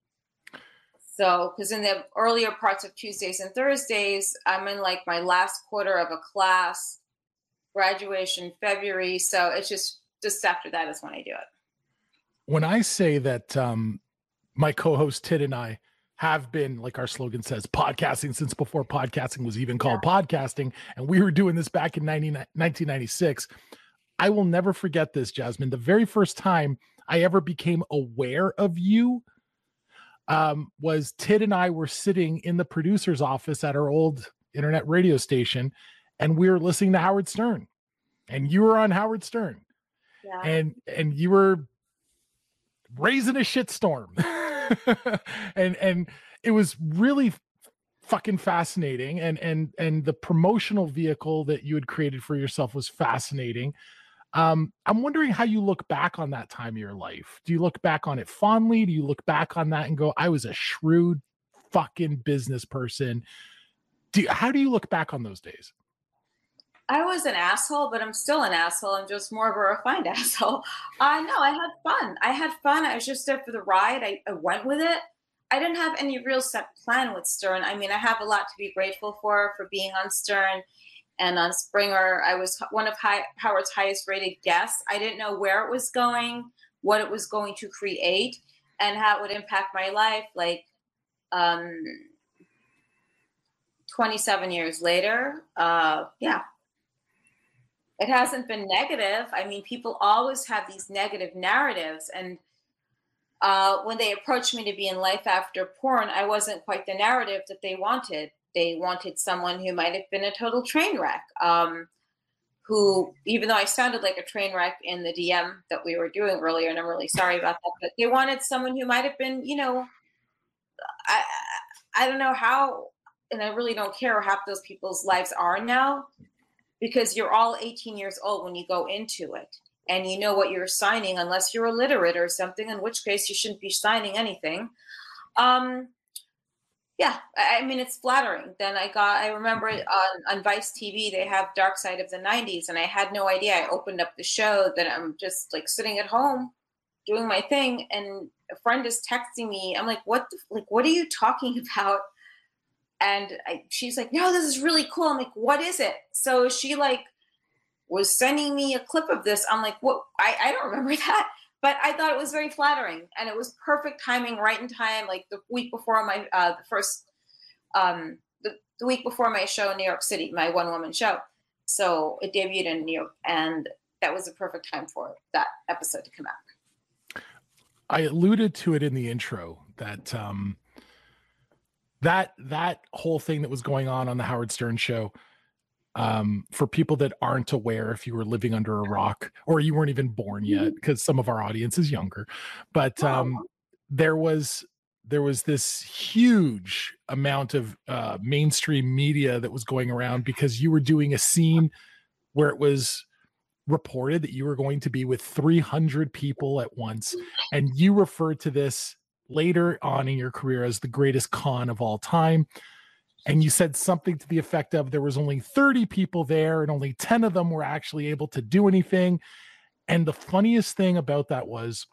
So, because in the earlier parts of Tuesdays and Thursdays, I'm in like my last quarter of a class, graduation February. So it's just after that is when I do it. When I say that my co-host Tid and I have been, like our slogan says, podcasting since before podcasting was even called podcasting, and we were doing this back in 1996, I will never forget this, Jasmine. The very first time I ever became aware of you was Tid and I were sitting in the producer's office at our old internet radio station, and we were listening to Howard Stern, and you were on Howard Stern, and you were raising a shitstorm. and it was really fucking fascinating, and the promotional vehicle that you had created for yourself was fascinating. I'm wondering how you look back on that time of your life. Do you look back on it fondly? Do you look back on that and go, I was a shrewd fucking business person? How do you look back on those days? I was an asshole, but I'm still an asshole. I'm just more of a refined asshole. No, I had fun. I was just there for the ride. I went with it. I didn't have any real set plan with Stern. I mean, I have a lot to be grateful for being on Stern and on Springer. I was one of Howard's highest rated guests. I didn't know where it was going, what it was going to create, and how it would impact my life. Like 27 years later, yeah. It hasn't been negative. I mean, people always have these negative narratives. And when they approached me to be in Life After Porn, I wasn't quite the narrative that they wanted. They wanted someone who might have been a total train wreck, who, even though I sounded like a train wreck in the DM that we were doing earlier, and I'm really sorry about that, but they wanted someone who might have been, you know, I don't know how, and I really don't care how those people's lives are now, because you're all 18 years old when you go into it, and you know what you're signing, unless you're illiterate or something, in which case you shouldn't be signing anything. Yeah, I mean, it's flattering. Then I remember on Vice TV, they have Dark Side of the 90s, and I had no idea. I opened up the show that I'm just like sitting at home doing my thing, and a friend is texting me. I'm like, what are you talking about? And she's like, no, this is really cool. I'm like, what is it? So she like was sending me a clip of this. I'm like, what? I don't remember that, but I thought it was very flattering, and it was perfect timing, right in time. Like the week before my the week before my show in New York City, my one woman show. So it debuted in New York, and that was a perfect time for that episode to come out. I alluded to it in the intro that that whole thing that was going on the Howard Stern show, for people that aren't aware, if you were living under a rock or you weren't even born yet, because some of our audience is younger, but there was this huge amount of mainstream media that was going around because you were doing a scene where it was reported that you were going to be with 300 people at once, and you referred to this later on in your career as the greatest con of all time. And you said something to the effect of there was only 30 people there and only 10 of them were actually able to do anything. And the funniest thing about that was,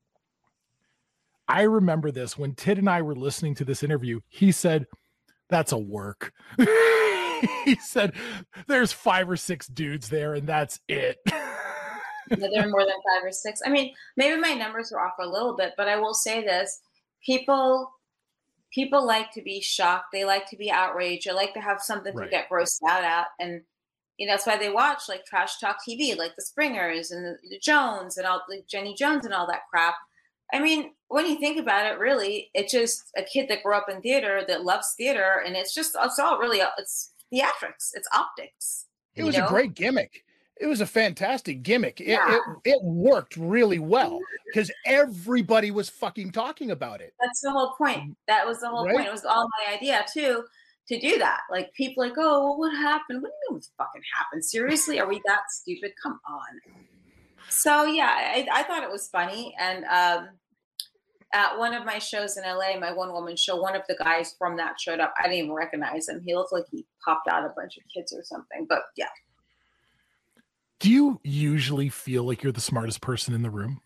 I remember this when Tid and I were listening to this interview, he said, that's a work. He said, there's 5 or 6 dudes there and that's it. There are more than 5 or 6. I mean, maybe my numbers are off a little bit, but I will say this. People like to be shocked. They like to be outraged. They like to have something to get grossed out at. And, you know, that's why they watch like trash talk TV, like the Springers and the Jones and all, like Jenny Jones and all that crap. I mean, when you think about it, really, it's just a kid that grew up in theater that loves theater. And it's all really, it's theatrics. It's optics. It was a great gimmick. It was a fantastic gimmick. It worked really well because everybody was fucking talking about it. That's the whole point. That was the whole point. It was all my idea too, to do that. Like people like, oh, well, what happened? What do you mean what fucking happened? Seriously? Are we that stupid? Come on. So yeah, I thought it was funny. And at one of my shows in LA, my one woman show, one of the guys from that showed up. I didn't even recognize him. He looked like he popped out a bunch of kids or something, but yeah. Do you usually feel like you're the smartest person in the room?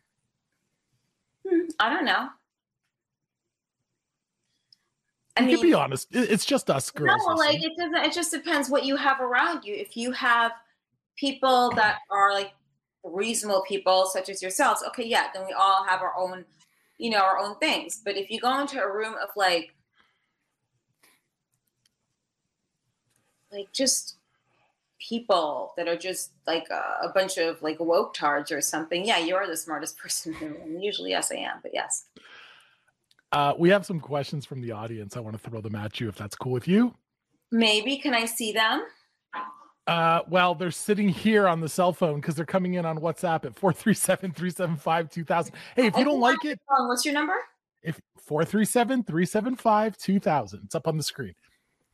I don't know. You can be honest. It's just us girls. No, like it doesn't. It just depends what you have around you. If you have people that are like reasonable people, such as yourselves, okay, yeah, then we all have our own, you know, our own things. But if you go into a room of like just people that are just like a bunch of like woke tards or something, yeah, you're the smartest person in the room. Usually, yes, I am, but yes. We have some questions from the audience. I want to throw them at you if that's cool with you. Maybe. Can I see them? Well, they're sitting here on the cell phone because they're coming in on WhatsApp at 437-375-2000. Hey, if you don't like it, what's your number? If 437-375-2000, it's up on the screen.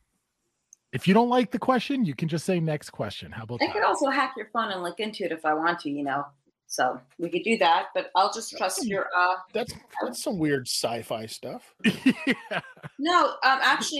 If you don't like the question, you can just say next question. How about I that? could also hack your phone and look into it if I want to, you know. So we could do that, but I'll just trust your. That's some weird sci-fi stuff. Yeah. No, actually,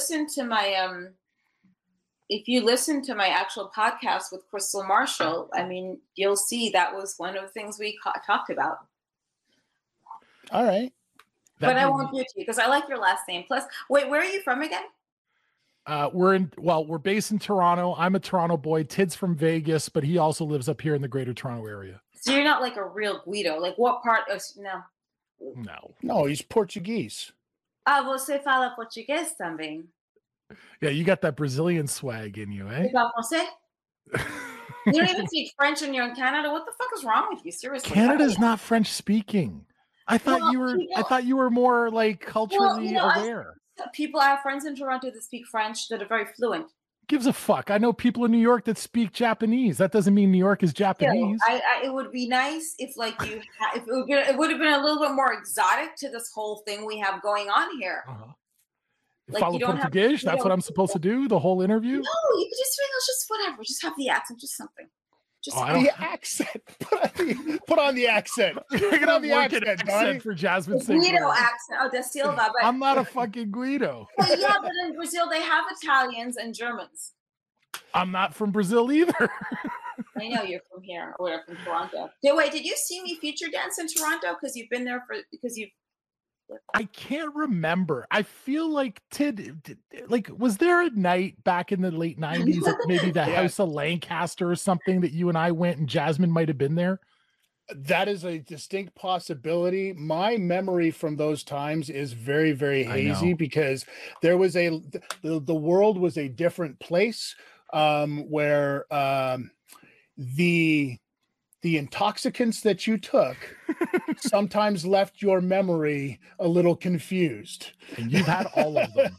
if you listen to my actual podcast with Crystal Marshall, I mean, you'll see that was one of the things we talked about. All right. But I won't do it to you because I like your last name. Plus, wait, where are you from again? We're based in Toronto. I'm a Toronto boy. Tid's from Vegas, but he also lives up here in the greater Toronto area. So you're not like a real Guido. Like what part of No, he's Portuguese. Você fala português também. Yeah, you got that Brazilian swag in you, eh? You don't even speak French and you're in Canada. What the fuck is wrong with you? Seriously. Canada's not French speaking. I thought you were more like culturally aware. I have friends in Toronto that speak French that are very fluent. Gives a fuck. I know people in New York that speak Japanese. That doesn't mean New York is Japanese. It would be nice if like it would have been a little bit more exotic to this whole thing we have going on here. Like follow Portuguese. That's what I'm supposed to do the whole interview. No, you could just whatever. Just have the accent, just something. Just the accent. Put on the accent. Put on the accent for Jasmine. Guido accent. Oh, Da Silva. But I'm not a fucking Guido. Well, yeah, but in Brazil they have Italians and Germans. I'm not from Brazil either. I know you're from here or from Toronto. Did you see me feature dance in Toronto? Because you've been there I can't remember. I feel like was there a night back in the late 90s at maybe the House of Lancaster or something that you and I went and Jasmine might have been there? That is a distinct possibility. My memory from those times is very, very hazy because there was the world was a different place where the intoxicants that you took sometimes left your memory a little confused. And you've had all of them.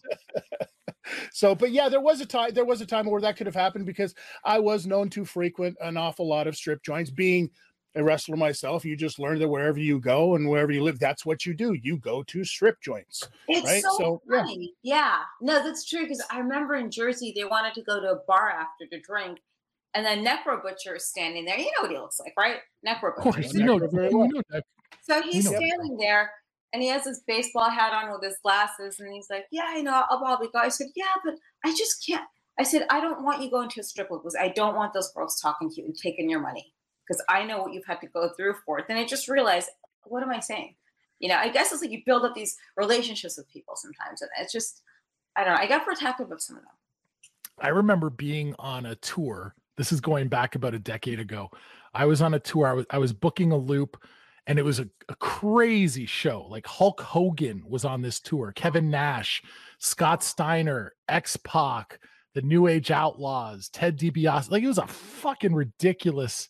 So, but yeah, there was a time where that could have happened because I was known to frequent an awful lot of strip joints. Being a wrestler myself, you just learn that wherever you go and wherever you live, that's what you do. You go to strip joints. It's right? so funny. Yeah. No, that's true. Because I remember in Jersey, they wanted to go to a bar after to drink. And then Necro Butcher is standing there. You know what he looks like, right? Necro Butcher. Of course, you know very well. So he's standing there, and he has his baseball hat on with his glasses, and he's like, "Yeah, I know, I'll probably go." I said, "Yeah, but I just can't." I said, "I don't want you going to a strip club because I don't want those girls talking to you and taking your money because I know what you've had to go through for it." Then I just realized, what am I saying? You know, I guess it's like you build up these relationships with people sometimes, and it's just, I don't know. I got protective of some of them. I remember being on a tour. This is going back about a decade ago. I was on a tour. I was booking a loop, and it was a crazy show. Like Hulk Hogan was on this tour, Kevin Nash, Scott Steiner, X-Pac, the New Age Outlaws, Ted DiBiase. Like it was a fucking ridiculously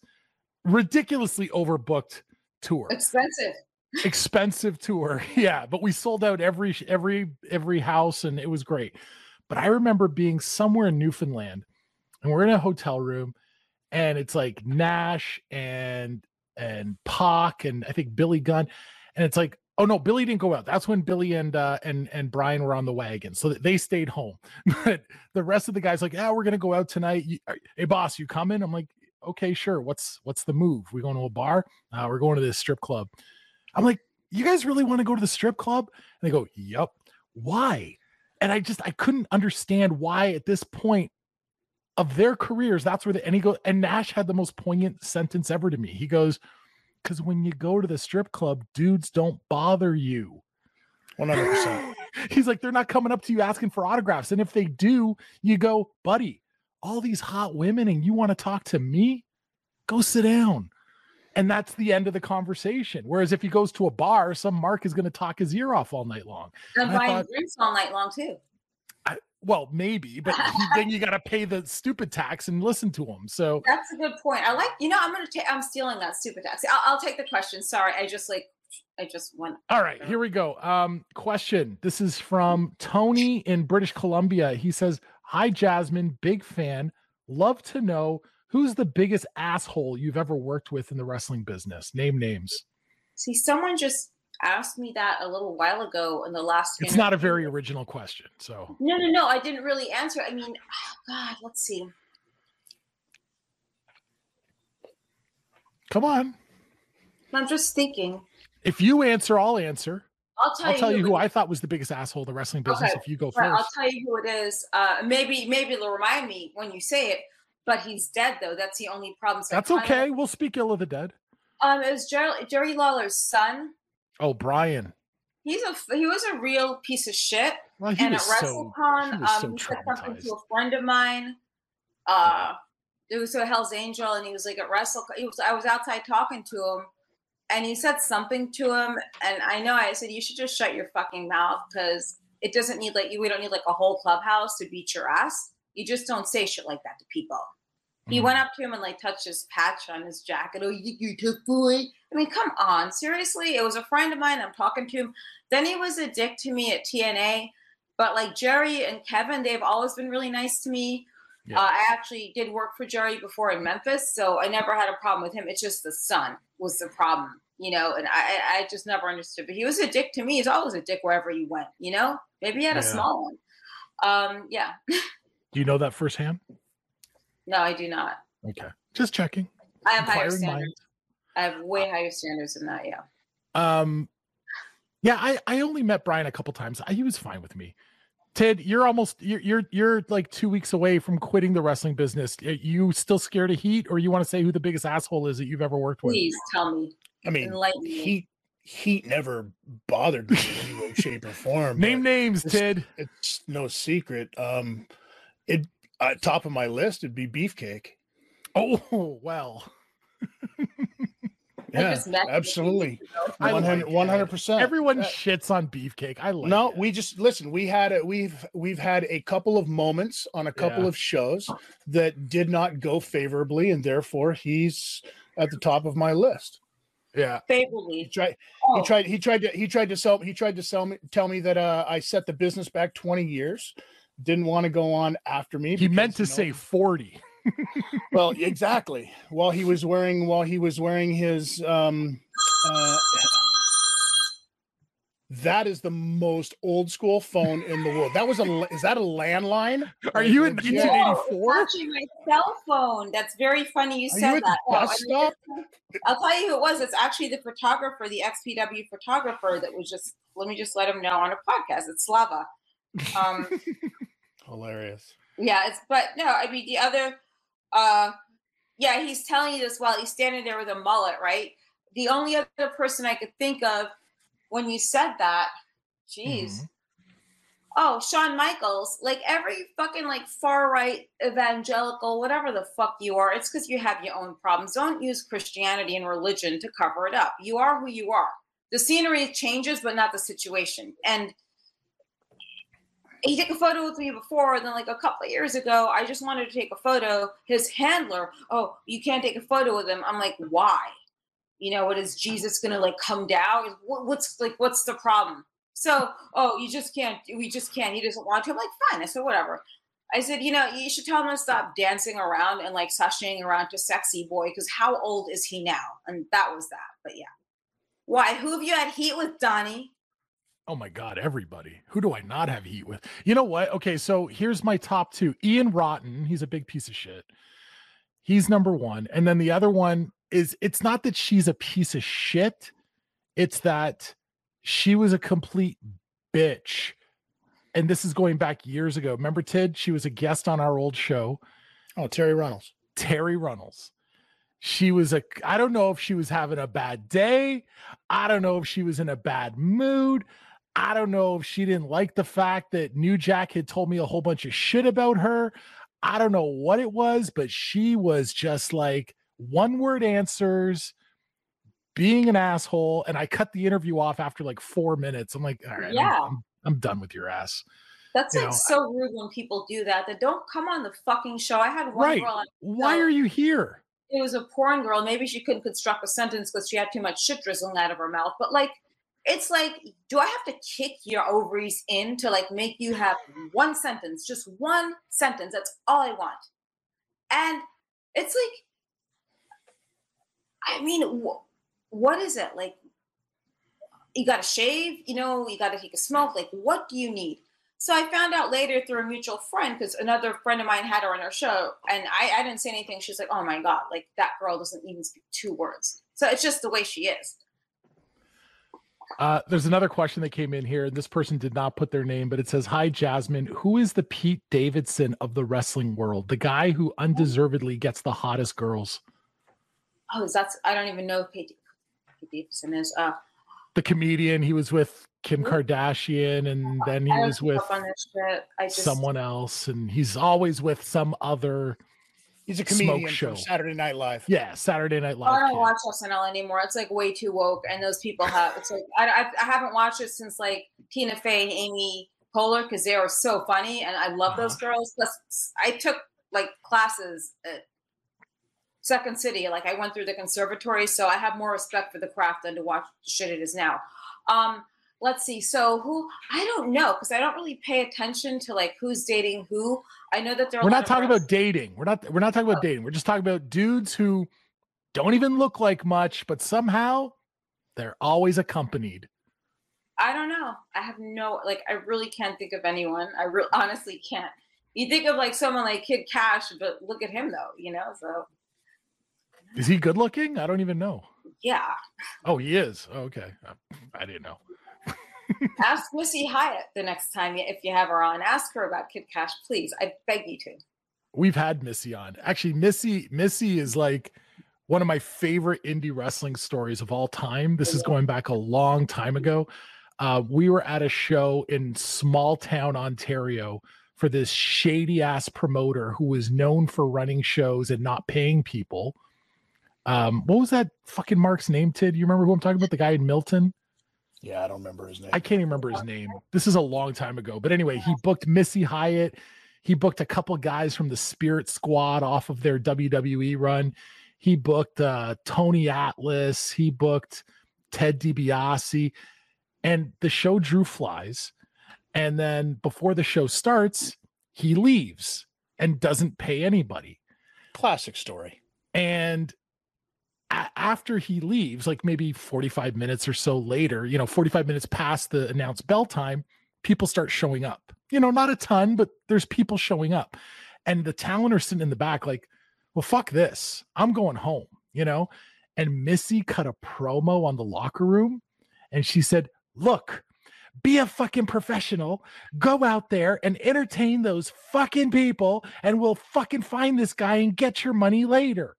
overbooked tour. Expensive tour. Yeah, but we sold out every house, and it was great. But I remember being somewhere in Newfoundland, and we're in a hotel room, and it's like Nash and Pac and I think Billy Gunn, and it's like, oh no, Billy didn't go out. That's when Billy and Brian were on the wagon, so they stayed home. But the rest of the guys like, yeah, we're gonna go out tonight. Hey boss, you coming? I'm like, okay, sure. What's the move? We going to a bar? We're going to this strip club. I'm like, you guys really want to go to the strip club? And they go, yep. Why? And I couldn't understand why at this point of their careers, that's where and Nash had the most poignant sentence ever to me. He goes, because when you go to the strip club, dudes don't bother you. 100%. He's like, they're not coming up to you asking for autographs. And if they do, you go, buddy, all these hot women and you want to talk to me? Go sit down. And that's the end of the conversation. Whereas if he goes to a bar, some Mark is going to talk his ear off all night long. And buying drinks all night long too. Well, maybe, but then you got to pay the stupid tax and listen to him. So that's a good point. I like, I'm stealing that stupid tax. I'll take the question. Sorry. I just went. All right, here we go. Question. This is from Tony in British Columbia. He says, hi, Jasmine, big fan. Love to know who's the biggest asshole you've ever worked with in the wrestling business. Name names. See, someone just asked me that a little while ago in the last It's not a very original question, so. No, I didn't really answer. I mean, God, let's see. Come on. I'm just thinking. If you answer, I'll answer. I'll tell you who I thought was the biggest asshole in the wrestling business. Okay. If you go Right, first, I'll tell you who it is. Maybe it'll remind me when you say it. But he's dead, though. That's the only problem. So that's okay. We'll speak ill of the dead. It was Jerry Lawler's son. Oh, Brian. He was a real piece of shit. Well, and at WrestleCon, he said something to a friend of mine. It was a Hell's Angel, and he was like at WrestleCon. I was outside talking to him, and he said something to him, and I said, you should just shut your fucking mouth, because it doesn't need we don't need like a whole clubhouse to beat your ass. You just don't say shit like that to people. He went up to him and like touched his patch on his jacket. Oh, you tough boy. I mean, come on, seriously. It was a friend of mine. I'm talking to him. Then he was a dick to me at TNA. But like Jerry and Kevin, they've always been really nice to me. Yeah. I actually did work for Jerry before in Memphis, so I never had a problem with him. It's just the son was the problem, and I just never understood. But he was a dick to me. He's always a dick wherever he went, Maybe he had a small one. Yeah. Do you know that firsthand? No, I do not. Okay. Just checking. I have higher standards. I have way higher standards than that, yeah. Yeah, I only met Brian a couple times. He was fine with me. Ted, you're like 2 weeks away from quitting the wrestling business. Are you still scared of heat, or you want to say who the biggest asshole is that you've ever worked with? Please tell me. I mean, heat never bothered me in any way, shape, or form. Name names, Ted. It's no secret. Top of my list would be Beefcake. Oh, well. Yeah, absolutely. 100%. Everyone shits on Beefcake. I like No, it. we just listen. We've had a couple of moments on a couple of shows that did not go favorably, and therefore he's at the top of my list. Yeah, favorably. He tried to tell me that I set the business back 20 years. Didn't want to go on after me. He meant to say 40. Well, exactly. While he was wearing his that is the most old school phone in the world. Is that a landline? Are you in 1984? Actually, my cell phone. That's very funny you said that. I'll tell you who it was. It's actually the photographer, the XPW photographer that was just, let me just let him know on a podcast. It's Slava. Hilarious. Yeah, but no, I mean the other he's telling you this while he's standing there with a mullet, right? The only other person I could think of when you said that, Shawn Michaels, like every fucking like far right evangelical, whatever the fuck you are, it's because you have your own problems. Don't use Christianity and religion to cover it up. You are who you are. The scenery changes, but not the situation. And he took a photo with me before, and then like a couple of years ago, I just wanted to take a photo. His handler, oh, you can't take a photo with him. I'm like, why? What is Jesus gonna like come down? What's the problem? So, we just can't. He doesn't want to. I'm like, fine. I said, whatever. I said, you should tell him to stop dancing around and like sashaying around to Sexy Boy, because how old is he now? And that was that. But yeah. Why? Who have you had heat with, Donnie? Oh my God, everybody. Who do I not have heat with? You know what? Okay, so here's my top two. Ian Rotten, he's a big piece of shit. He's number one. And then the other one is, it's not that she's a piece of shit. It's that she was a complete bitch. And this is going back years ago. Remember, Tid? She was a guest on our old show. Oh, Terry Runnels. Terry Runnels. She was I don't know if she was having a bad day. I don't know if she was in a bad mood. I don't know if she didn't like the fact that New Jack had told me a whole bunch of shit about her. I don't know what it was, but she was just like one-word answers, being an asshole. And I cut the interview off after like 4 minutes. I'm like, all right, I'm done with your ass. That's so rude when people do that. That don't come on the fucking show. I had one girl on. Why are you here? It was a porn girl. Maybe she couldn't construct a sentence because she had too much shit drizzling out of her mouth. But like, it's like, do I have to kick your ovaries in to like make you have one sentence, just one sentence? That's all I want. And it's like, I mean, what is it? Like, you got to shave, you know, you got to take a smoke. Like, what do you need? So I found out later through a mutual friend, because another friend of mine had her on her show, and I didn't say anything. She's like, oh my God, like that girl doesn't even speak 2 words. So it's just the way she is. There's another question that came in here. This person did not put their name, but it says, hi, Jasmine. Who is the Pete Davidson of the wrestling world? The guy who undeservedly gets the hottest girls. Oh, I don't even know who Pete Davidson is. The comedian. He was with Kim Kardashian, and then he was with someone else, and he's always with some other. He's a comedian from Saturday Night Live. Yeah, Saturday Night Live. I don't watch SNL anymore. It's like way too woke, and those people have. It's like I haven't watched it since like Tina Fey and Amy Poehler, because they are so funny, and I love those girls. Plus, I took like classes at Second City. Like I went through the conservatory, so I have more respect for the craft than to watch the shit it is now. Let's see. So who, I don't know, because I don't really pay attention to like who's dating who. I know that we're not talking about dating. We're not talking about dating. We're just talking about dudes who don't even look like much, but somehow they're always accompanied. I don't know. I have no, like, I really can't think of anyone. I honestly can't. You think of like someone like Kid Cash, but look at him though, you know, so. Is he good looking? I don't even know. Yeah. Oh, he is. Oh, okay. I didn't know. Ask Missy Hyatt the next time if you have her on. Ask her about Kid Cash, please. I beg you to. We've had Missy on. Actually, Missy is like one of my favorite indie wrestling stories of all time. This is going back a long time ago. We were at a show in small town Ontario for this shady ass promoter who was known for running shows and not paying people. What was that fucking Mark's name, Tid? You remember who I'm talking about? The guy in Milton? Yeah, I don't remember his name. I can't even remember his name. This is a long time ago. But anyway, he booked Missy Hyatt. He booked a couple guys from the Spirit Squad off of their WWE run. He booked Tony Atlas. He booked Ted DiBiase. And the show drew flies. And then before the show starts, he leaves and doesn't pay anybody. Classic story. And after he leaves, like maybe 45 minutes or so later, 45 minutes past the announced bell time, people start showing up. Not a ton, but there's people showing up. And the talent are sitting in the back like, well, fuck this. I'm going home, And Missy cut a promo on the locker room. And she said, look, be a fucking professional. Go out there and entertain those fucking people. And we'll fucking find this guy and get your money later.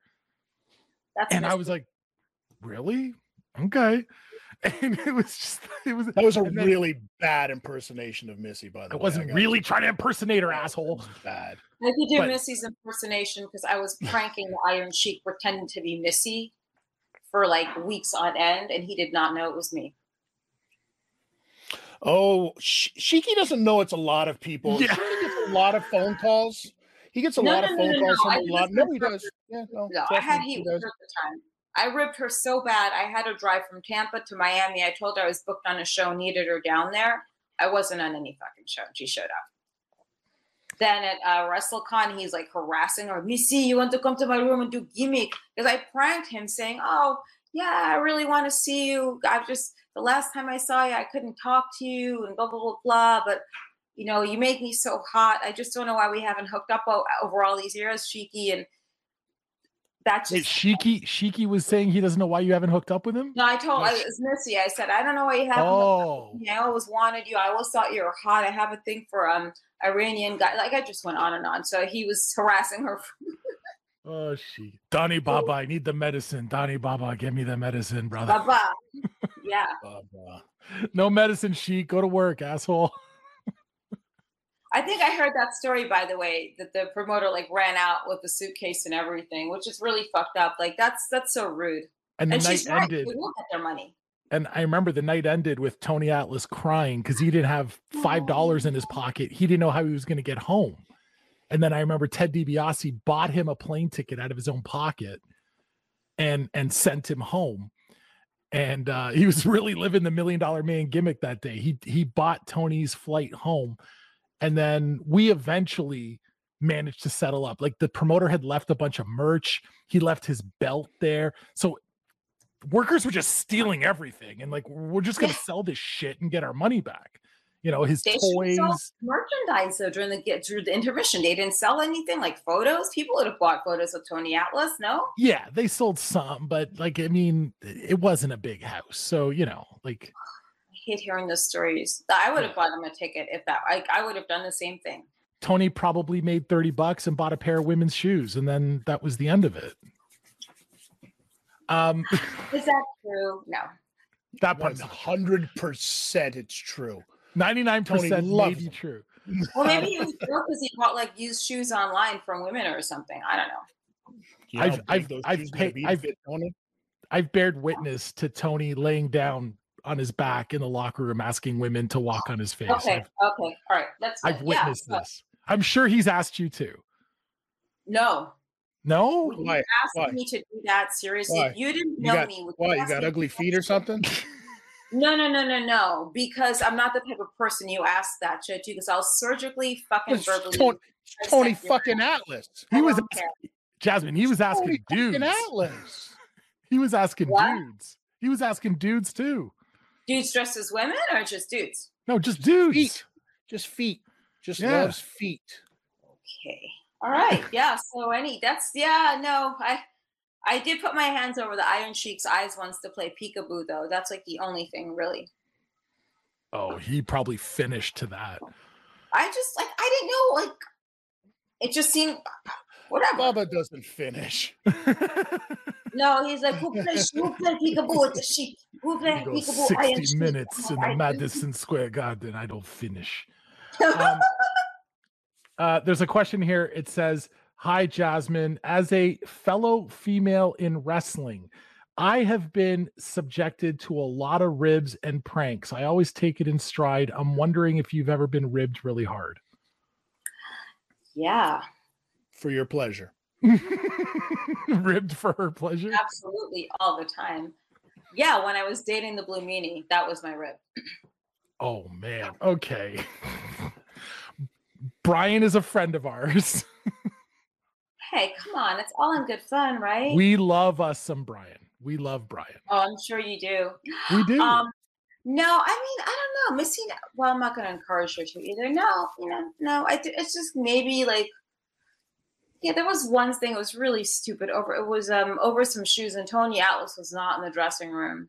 I was like, really? Okay. And that was a really bad impersonation of Missy, by the way. I wasn't really trying to impersonate her, asshole. Bad. I could do Missy's impersonation because I was pranking the Iron Sheik pretending to be Missy for like weeks on end, and he did not know it was me. Oh, Sheiky doesn't know it's a lot of people. Yeah. He gets a lot of phone calls. He gets a lot of phone calls from a lot. No, he does. Yeah, no, I had heat with her at the time. I ripped her so bad. I had her drive from Tampa to Miami. I told her I was booked on a show, needed her down there. I wasn't on any fucking show. She showed up. Then at WrestleCon, he's like harassing her. Missy, you want to come to my room and do gimmick? Because I pranked him saying, oh, yeah, I really want to see you. The last time I saw you, I couldn't talk to you and blah, blah, blah, blah. But, you make me so hot. I just don't know why we haven't hooked up over all these years, Sheiky. And that's just... Sheiky was saying he doesn't know why you haven't hooked up with him? No, it was Missy. I said, I don't know why you haven't hooked up with me. I always wanted you. I always thought you were hot. I have a thing for Iranian guy. Like, I just went on and on. So he was harassing her. Oh, Donnie Baba, I need the medicine. Donnie Baba, give me the medicine, brother. Baba. Yeah. Baba. No medicine, Sheik. Go to work, asshole. I think I heard that story, by the way, that the promoter like ran out with the suitcase and everything, which is really fucked up. Like that's so rude. And the night ended. They won't get their money. And I remember the night ended with Tony Atlas crying because he didn't have $5 in his pocket. He didn't know how he was going to get home. And then I remember Ted DiBiase bought him a plane ticket out of his own pocket and sent him home. And he was really living the $1 Million Man gimmick that day. He bought Tony's flight home. And then we eventually managed to settle up. Like the promoter had left a bunch of merch. He left his belt there. So workers were just stealing everything, and like we're just gonna sell this shit and get our money back. You know, his They sold toys. merchandise though during the intermission. They didn't sell anything like photos. People would have bought photos of Tony Atlas. No. Yeah, they sold some, but like I mean, it wasn't a big house, so you know, like. I hate hearing those stories. I would have bought him a ticket if that. I would have done the same thing. Tony probably made $30 and bought a pair of women's shoes, and then that was the end of it. Is that true? No. That part's 100% it's true. 99% may be true. Well, maybe he was broke because he bought like used shoes online from women or something. I don't know. I've bared witness to Tony laying down on his back in the locker room asking women to walk on his face. Okay, all right. I've witnessed this. I'm sure he's asked you to. No. No? You asked me to do that, seriously. If you didn't know me. Why? You got ugly feet or something? No. Because I'm not the type of person you asked that shit to, because I'll surgically fucking verbally. Tony fucking Atlas. He was Jasmine, he was asking dudes. Atlas. He was asking dudes. He was asking dudes too. Dudes dressed as women or just dudes? No, just dudes. Feet. Just feet. Just loves feet. Okay. All right. Yeah. So I did put my hands over the Iron Sheik's eyes once to play peekaboo though. That's like the only thing really. Oh, he probably finished to that. I didn't know, like it just seemed whatever. Bubba doesn't finish. No, he's like, who play peekaboo with the sheep? Who play peekaboo? 60 minutes in the Madison Square Garden. I don't finish. There's a question here. It says, "Hi, Jasmine. As a fellow female in wrestling, I have been subjected to a lot of ribs and pranks. I always take it in stride. I'm wondering if you've ever been ribbed really hard." Yeah. For your pleasure. Ribbed for her pleasure? Absolutely, all the time. Yeah, when I was dating the Blue Meanie, that was my rib. Oh, man. Okay. Brian is a friend of ours. Hey, come on. It's all in good fun, right? We love us some Brian. We love Brian. Oh, I'm sure you do. We do. No, I mean, I don't know. Missing, well, I'm not going to encourage her to either. No, no. It's just maybe like, yeah, there was one thing that was really stupid over some shoes, and Tony Atlas was not in the dressing room.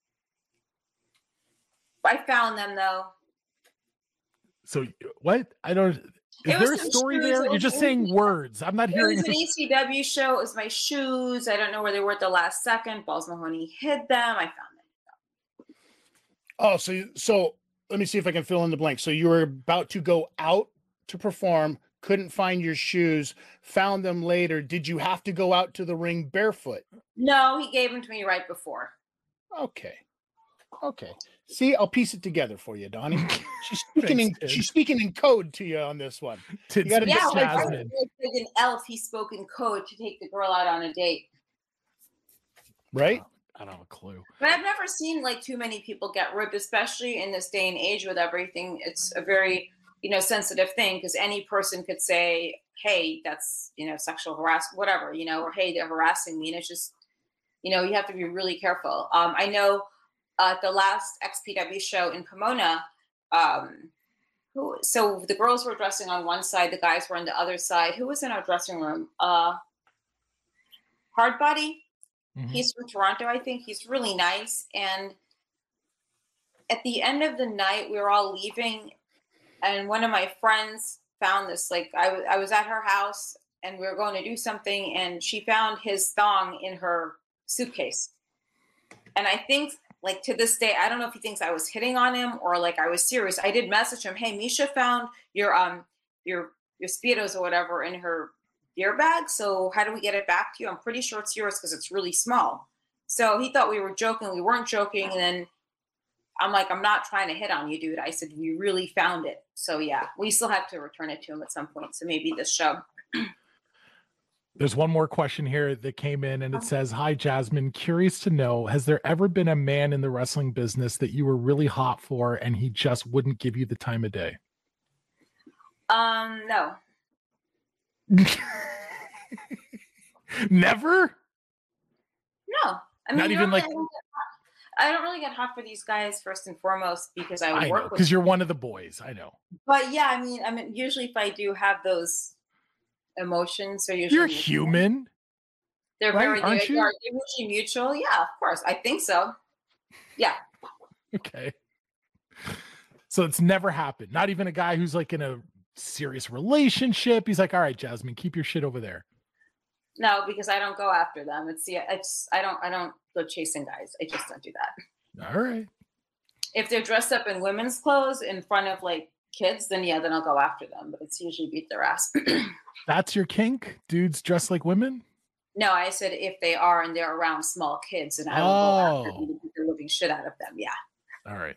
I found them though. So what? I don't. Is there a story there? You're just saying words. I'm not hearing. It was an ECW show. It was my shoes. I don't know where they were at the last second. Balls Mahoney hid them. I found them. Oh, so let me see if I can fill in the blank. So you were about to go out to perform, couldn't find your shoes, found them later. Did you have to go out to the ring barefoot? No, he gave them to me right before. Okay. See, I'll piece it together for you, Donnie. She's speaking in code to you on this one. Like an elf, he spoke in code to take the girl out on a date. Right? I don't have a clue. But I've never seen like too many people get ripped, especially in this day and age with everything. It's a very, sensitive thing because any person could say, hey, that's, sexual harassment, whatever, or hey, they're harassing me. And it's just, you have to be really careful. I know at the last XPW show in Pomona, so the girls were dressing on one side, the guys were on the other side. Who was in our dressing room? Hardbody. Mm-hmm. He's from Toronto, I think. He's really nice. And at the end of the night, we were all leaving, and one of my friends found this. Like I was at her house, and we were going to do something, and she found his thong in her suitcase. And I think, like, to this day, I don't know if he thinks I was hitting on him or like I was serious. I did message him, hey, Misha found your Speedos or whatever in her beer bag. So how do we get it back to you? I'm pretty sure it's yours because it's really small. So he thought we were joking. We weren't joking. And then I'm like, I'm not trying to hit on you, dude. I said, we really found it. So yeah, we still have to return it to him at some point. So maybe this show. There's one more question here that came in, and it says, "Hi, Jasmine. Curious to know, has there ever been a man in the wrestling business that you were really hot for and he just wouldn't give you the time of day?" No. Never? No. I mean, Not even like I don't really get hot for these guys first and foremost because I I know work with because you're one of the boys. I know. But yeah, I mean, usually if I do have those emotions, they're usually You're mutual. human. They're right? very Aren't they're, you? they're usually mutual. Yeah, of course. I think so. Yeah. Okay. So it's never happened. Not even a guy who's like in a serious relationship. He's like, all right, Jasmine, keep your shit over there. No, because I don't go after them. I don't go chasing guys. I just don't do that. All right. If they're dressed up in women's clothes in front of like kids, then yeah, then I'll go after them. But it's usually beat their ass. That's your kink? Dudes dressed like women? No, I said if they are and they're around small kids, and I will go after them to beat the living shit out of them. Yeah. All right.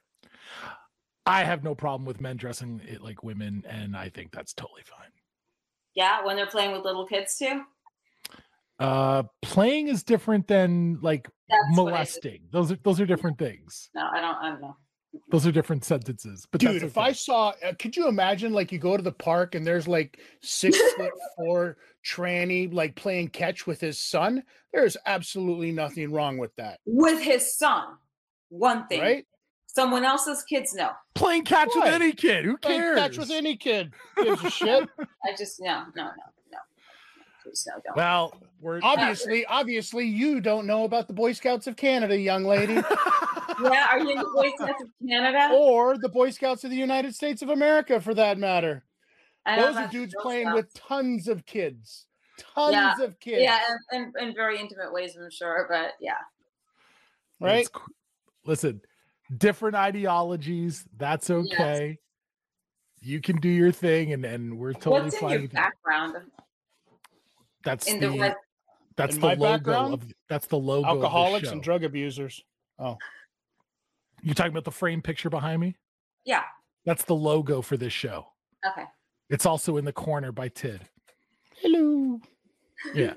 I have no problem with men dressing it like women, and I think that's totally fine. Yeah, when they're playing with little kids too. Playing is different than like That's molesting. Those are different things. No, I don't know. Those are different sentences. But dude, that's if okay. I saw, could you imagine like you go to the park and there's like 6'4" tranny like playing catch with his son? There's absolutely nothing wrong with that. With his son, one thing. Right? Someone else's kids, no. Playing catch with Right. any kid. Who cares? Playing catch with any kid. Gives a shit. I just no. Please no, don't. Well, we're Obviously, you don't know about the Boy Scouts of Canada, young lady, Yeah, are you in the Boy Scouts of Canada? or the Boy Scouts of the United States of America, for that matter. I know Those are about dudes Girl playing Scouts. with tons of kids. Tons of kids. Yeah, and in very intimate ways, I'm sure, but yeah. Right? Listen, different ideologies. That's okay. Yes. You can do your thing, and we're totally What's fine in your with background? That's in the that's in the my logo background? of that's the logo. Alcoholics of and drug abusers. Oh, you talking about the frame picture behind me? Yeah. That's the logo for this show. Okay. It's also in the corner by Tid. hello. Yeah.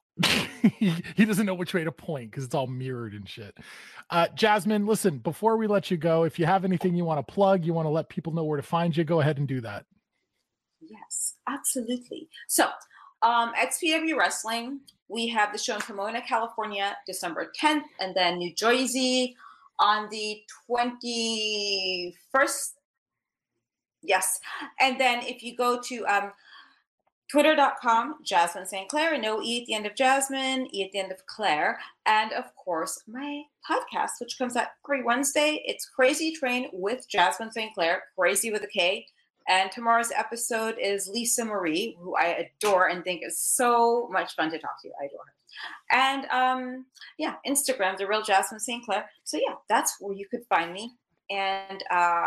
he doesn't know which way to point because it's all mirrored and shit. Jasmine, listen, before we let you go, if you have anything you want to plug, you want to let people know where to find you, go ahead and do that. Yes, absolutely. So, XPW Wrestling, we have the show in Pomona, California, December 10th, and then New Jersey on the 21st. Yes. And then if you go to Twitter.com, Jasmine St. Clair, no E at the end of Jasmine, E at the end of Claire. And of course, my podcast, which comes out every Wednesday. It's Crazy Train with Jasmine St. Clair, crazy with a K. And tomorrow's episode is Lisa Marie, who I adore and think is so much fun to talk to. I adore her. And yeah, Instagram, The Real Jasmine St. Clair. So yeah, that's where you could find me. And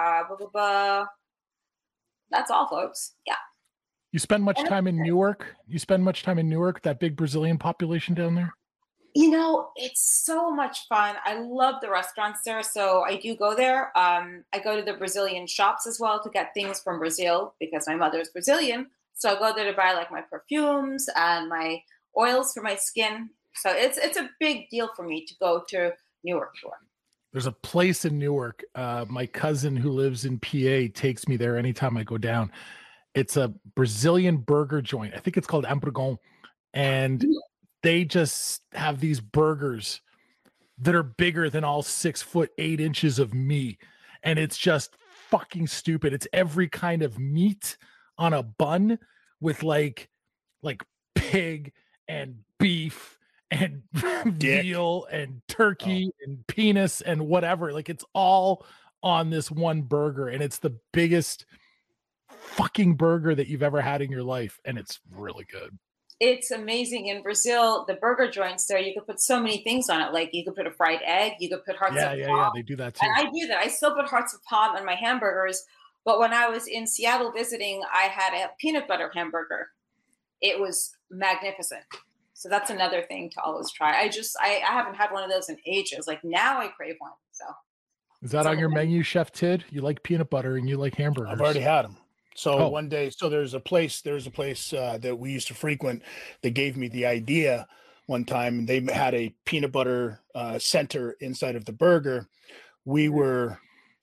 that's all, folks. Yeah. You spend much time in Newark? That big Brazilian population down there? You know, it's so much fun. I love the restaurants there. So I do go there. I go to the Brazilian shops as well to get things from Brazil because my mother is Brazilian. So I go there to buy like my perfumes and my oils for my skin. So it's a big deal for me to go to Newark for. There's a place in Newark. My cousin who lives in PA takes me there anytime I go down. It's a Brazilian burger joint. I think it's called Hamburgão. And they just have these burgers that are bigger than all 6'8" of me. And it's just fucking stupid. It's every kind of meat on a bun with like pig and beef and veal and turkey and penis and whatever. Like it's all on this one burger. And it's the biggest fucking burger that you've ever had in your life. And it's really good. It's amazing. In Brazil, the burger joints there, you could put so many things on it. Like you could put a fried egg, you could put hearts of palm. Yeah, they do that too. And I do that. I still put hearts of palm on my hamburgers. But when I was in Seattle visiting, I had a peanut butter hamburger. It was magnificent. So that's another thing to always try. I haven't had one of those in ages. Like now I crave one. So is that on your menu, Chef Tid? You like peanut butter and you like hamburgers. I've already had them. So one day, there's a place that we used to frequent that gave me the idea one time. They had a peanut butter center inside of the burger. We were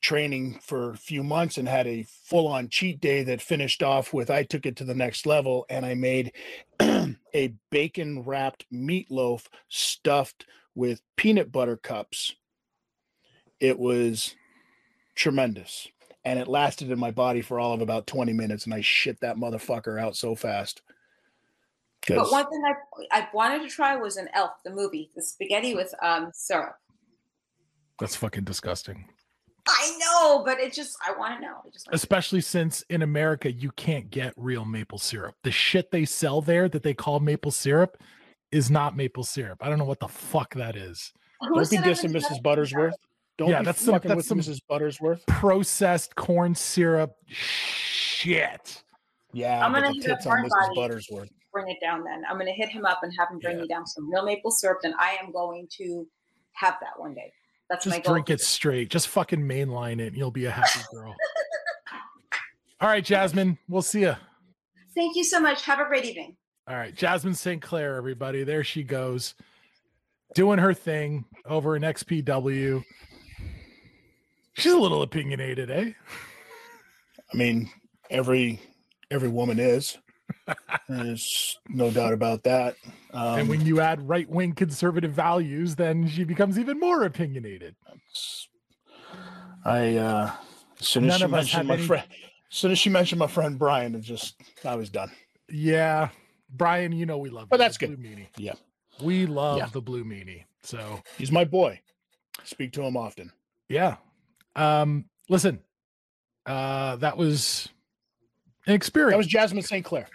training for a few months and had a full-on cheat day that finished off with I took it to the next level, and I made a bacon-wrapped meatloaf stuffed with peanut butter cups. It was tremendous, and it lasted in my body for all of about 20 minutes, and I shit that motherfucker out so fast. But one thing I wanted to try was an Elf, the movie, the spaghetti with syrup. That's fucking disgusting. I know, but I want to know. Especially since in America, you can't get real maple syrup. The shit they sell there that they call maple syrup is not maple syrup. I don't know what the fuck that is. Don't be dissing Mrs. Buttersworth. That's some Mrs. Buttersworth. Processed corn syrup shit. Yeah, I'm gonna hit tits on Mrs. Buttersworth. Bring it down then. I'm gonna hit him up and have him bring me down some real maple syrup. Then I am going to have that one day. That's just my goal. Drink it straight. Just fucking mainline it and you'll be a happy girl. All right, Jasmine, we'll see you. Thank you so much. Have a great evening. All right, Jasmine St. Clair, everybody. There she goes. Doing her thing over in XPW. She's a little opinionated, eh? I mean, every woman is. There's no doubt about that. And when you add right-wing conservative values, then she becomes even more opinionated. As soon as she mentioned my friend Brian, I was done. Yeah, Brian, you know we love. But that's good. Blue Meanie. Yeah, we love the Blue Meanie. So he's my boy. Speak to him often. Yeah. Listen, that was an experience. That was Jasmine St. Clair.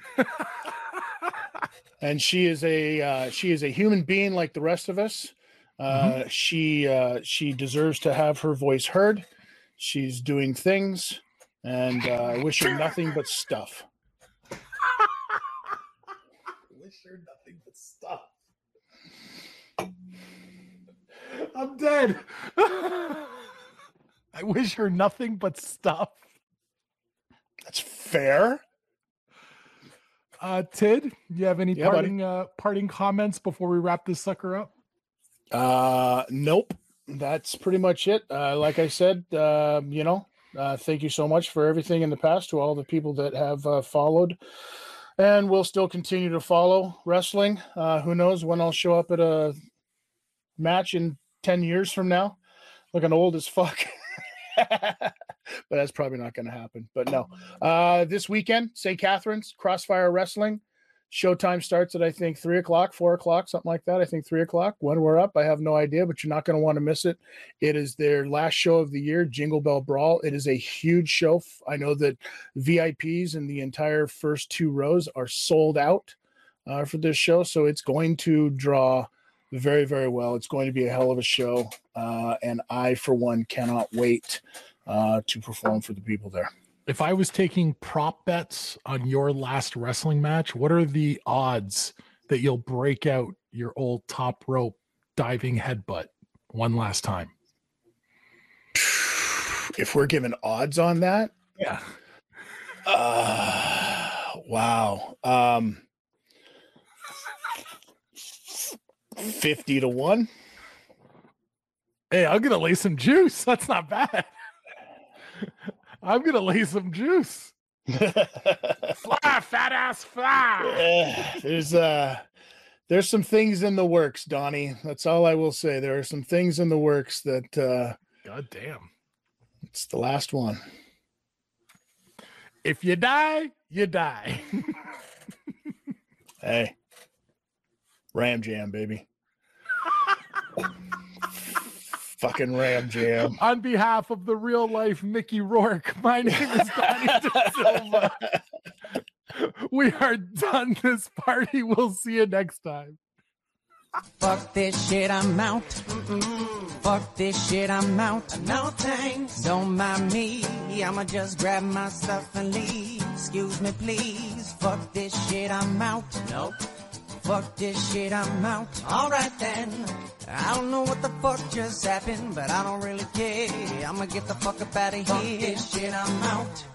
And she is a human being like the rest of us. She deserves to have her voice heard. She's doing things, and I wish her nothing but stuff. Wish her nothing but stuff. I'm dead. I wish her nothing but stuff. That's fair. Tid, you have any parting comments before we wrap this sucker up? Nope. That's pretty much it. Like I said, thank you so much for everything in the past to all the people that have followed and will still continue to follow wrestling. Who knows when I'll show up at a match in 10 years from now, looking old as fuck. But that's probably not going to happen. But no, this weekend, St. Catharines, Crossfire Wrestling. Showtime starts at, I think, 3 o'clock, 4 o'clock, something like that. I think 3 o'clock. When we're up, I have no idea, but you're not going to want to miss it. It is their last show of the year, Jingle Bell Brawl. It is a huge show. I know that VIPs in the entire first 2 rows are sold out for this show, so it's going to draw very, very well. It's going to be a hell of a show, and I, for one, cannot wait to perform for the people there. If I was taking prop bets on your last wrestling match, what are the odds that you'll break out your old top rope diving headbutt one last time? If we're given odds on that? Yeah. Wow. 50-1. Hey, I'm going to lay some juice. That's not bad. I'm going to lay some juice. Fly, fat ass, fly. There's some things in the works, Donnie. That's all I will say. There are some things in the works that God damn. It's the last one. If you die, you die. Hey. Ram Jam, baby. Fucking Ram Jam. On behalf of the real life Mickey Rourke, my name is Donnie De Silva. We are done this party. We'll see you next time. Fuck this shit, I'm out. Fuck this shit, I'm out. No thanks. Don't mind me. I'ma just grab my stuff and leave. Excuse me, please. Fuck this shit, I'm out. Nope. Fuck this shit, I'm out. Alright then. I don't know what the fuck just happened, but I don't really care. I'ma get the fuck up out of here. Fuck this shit, I'm out.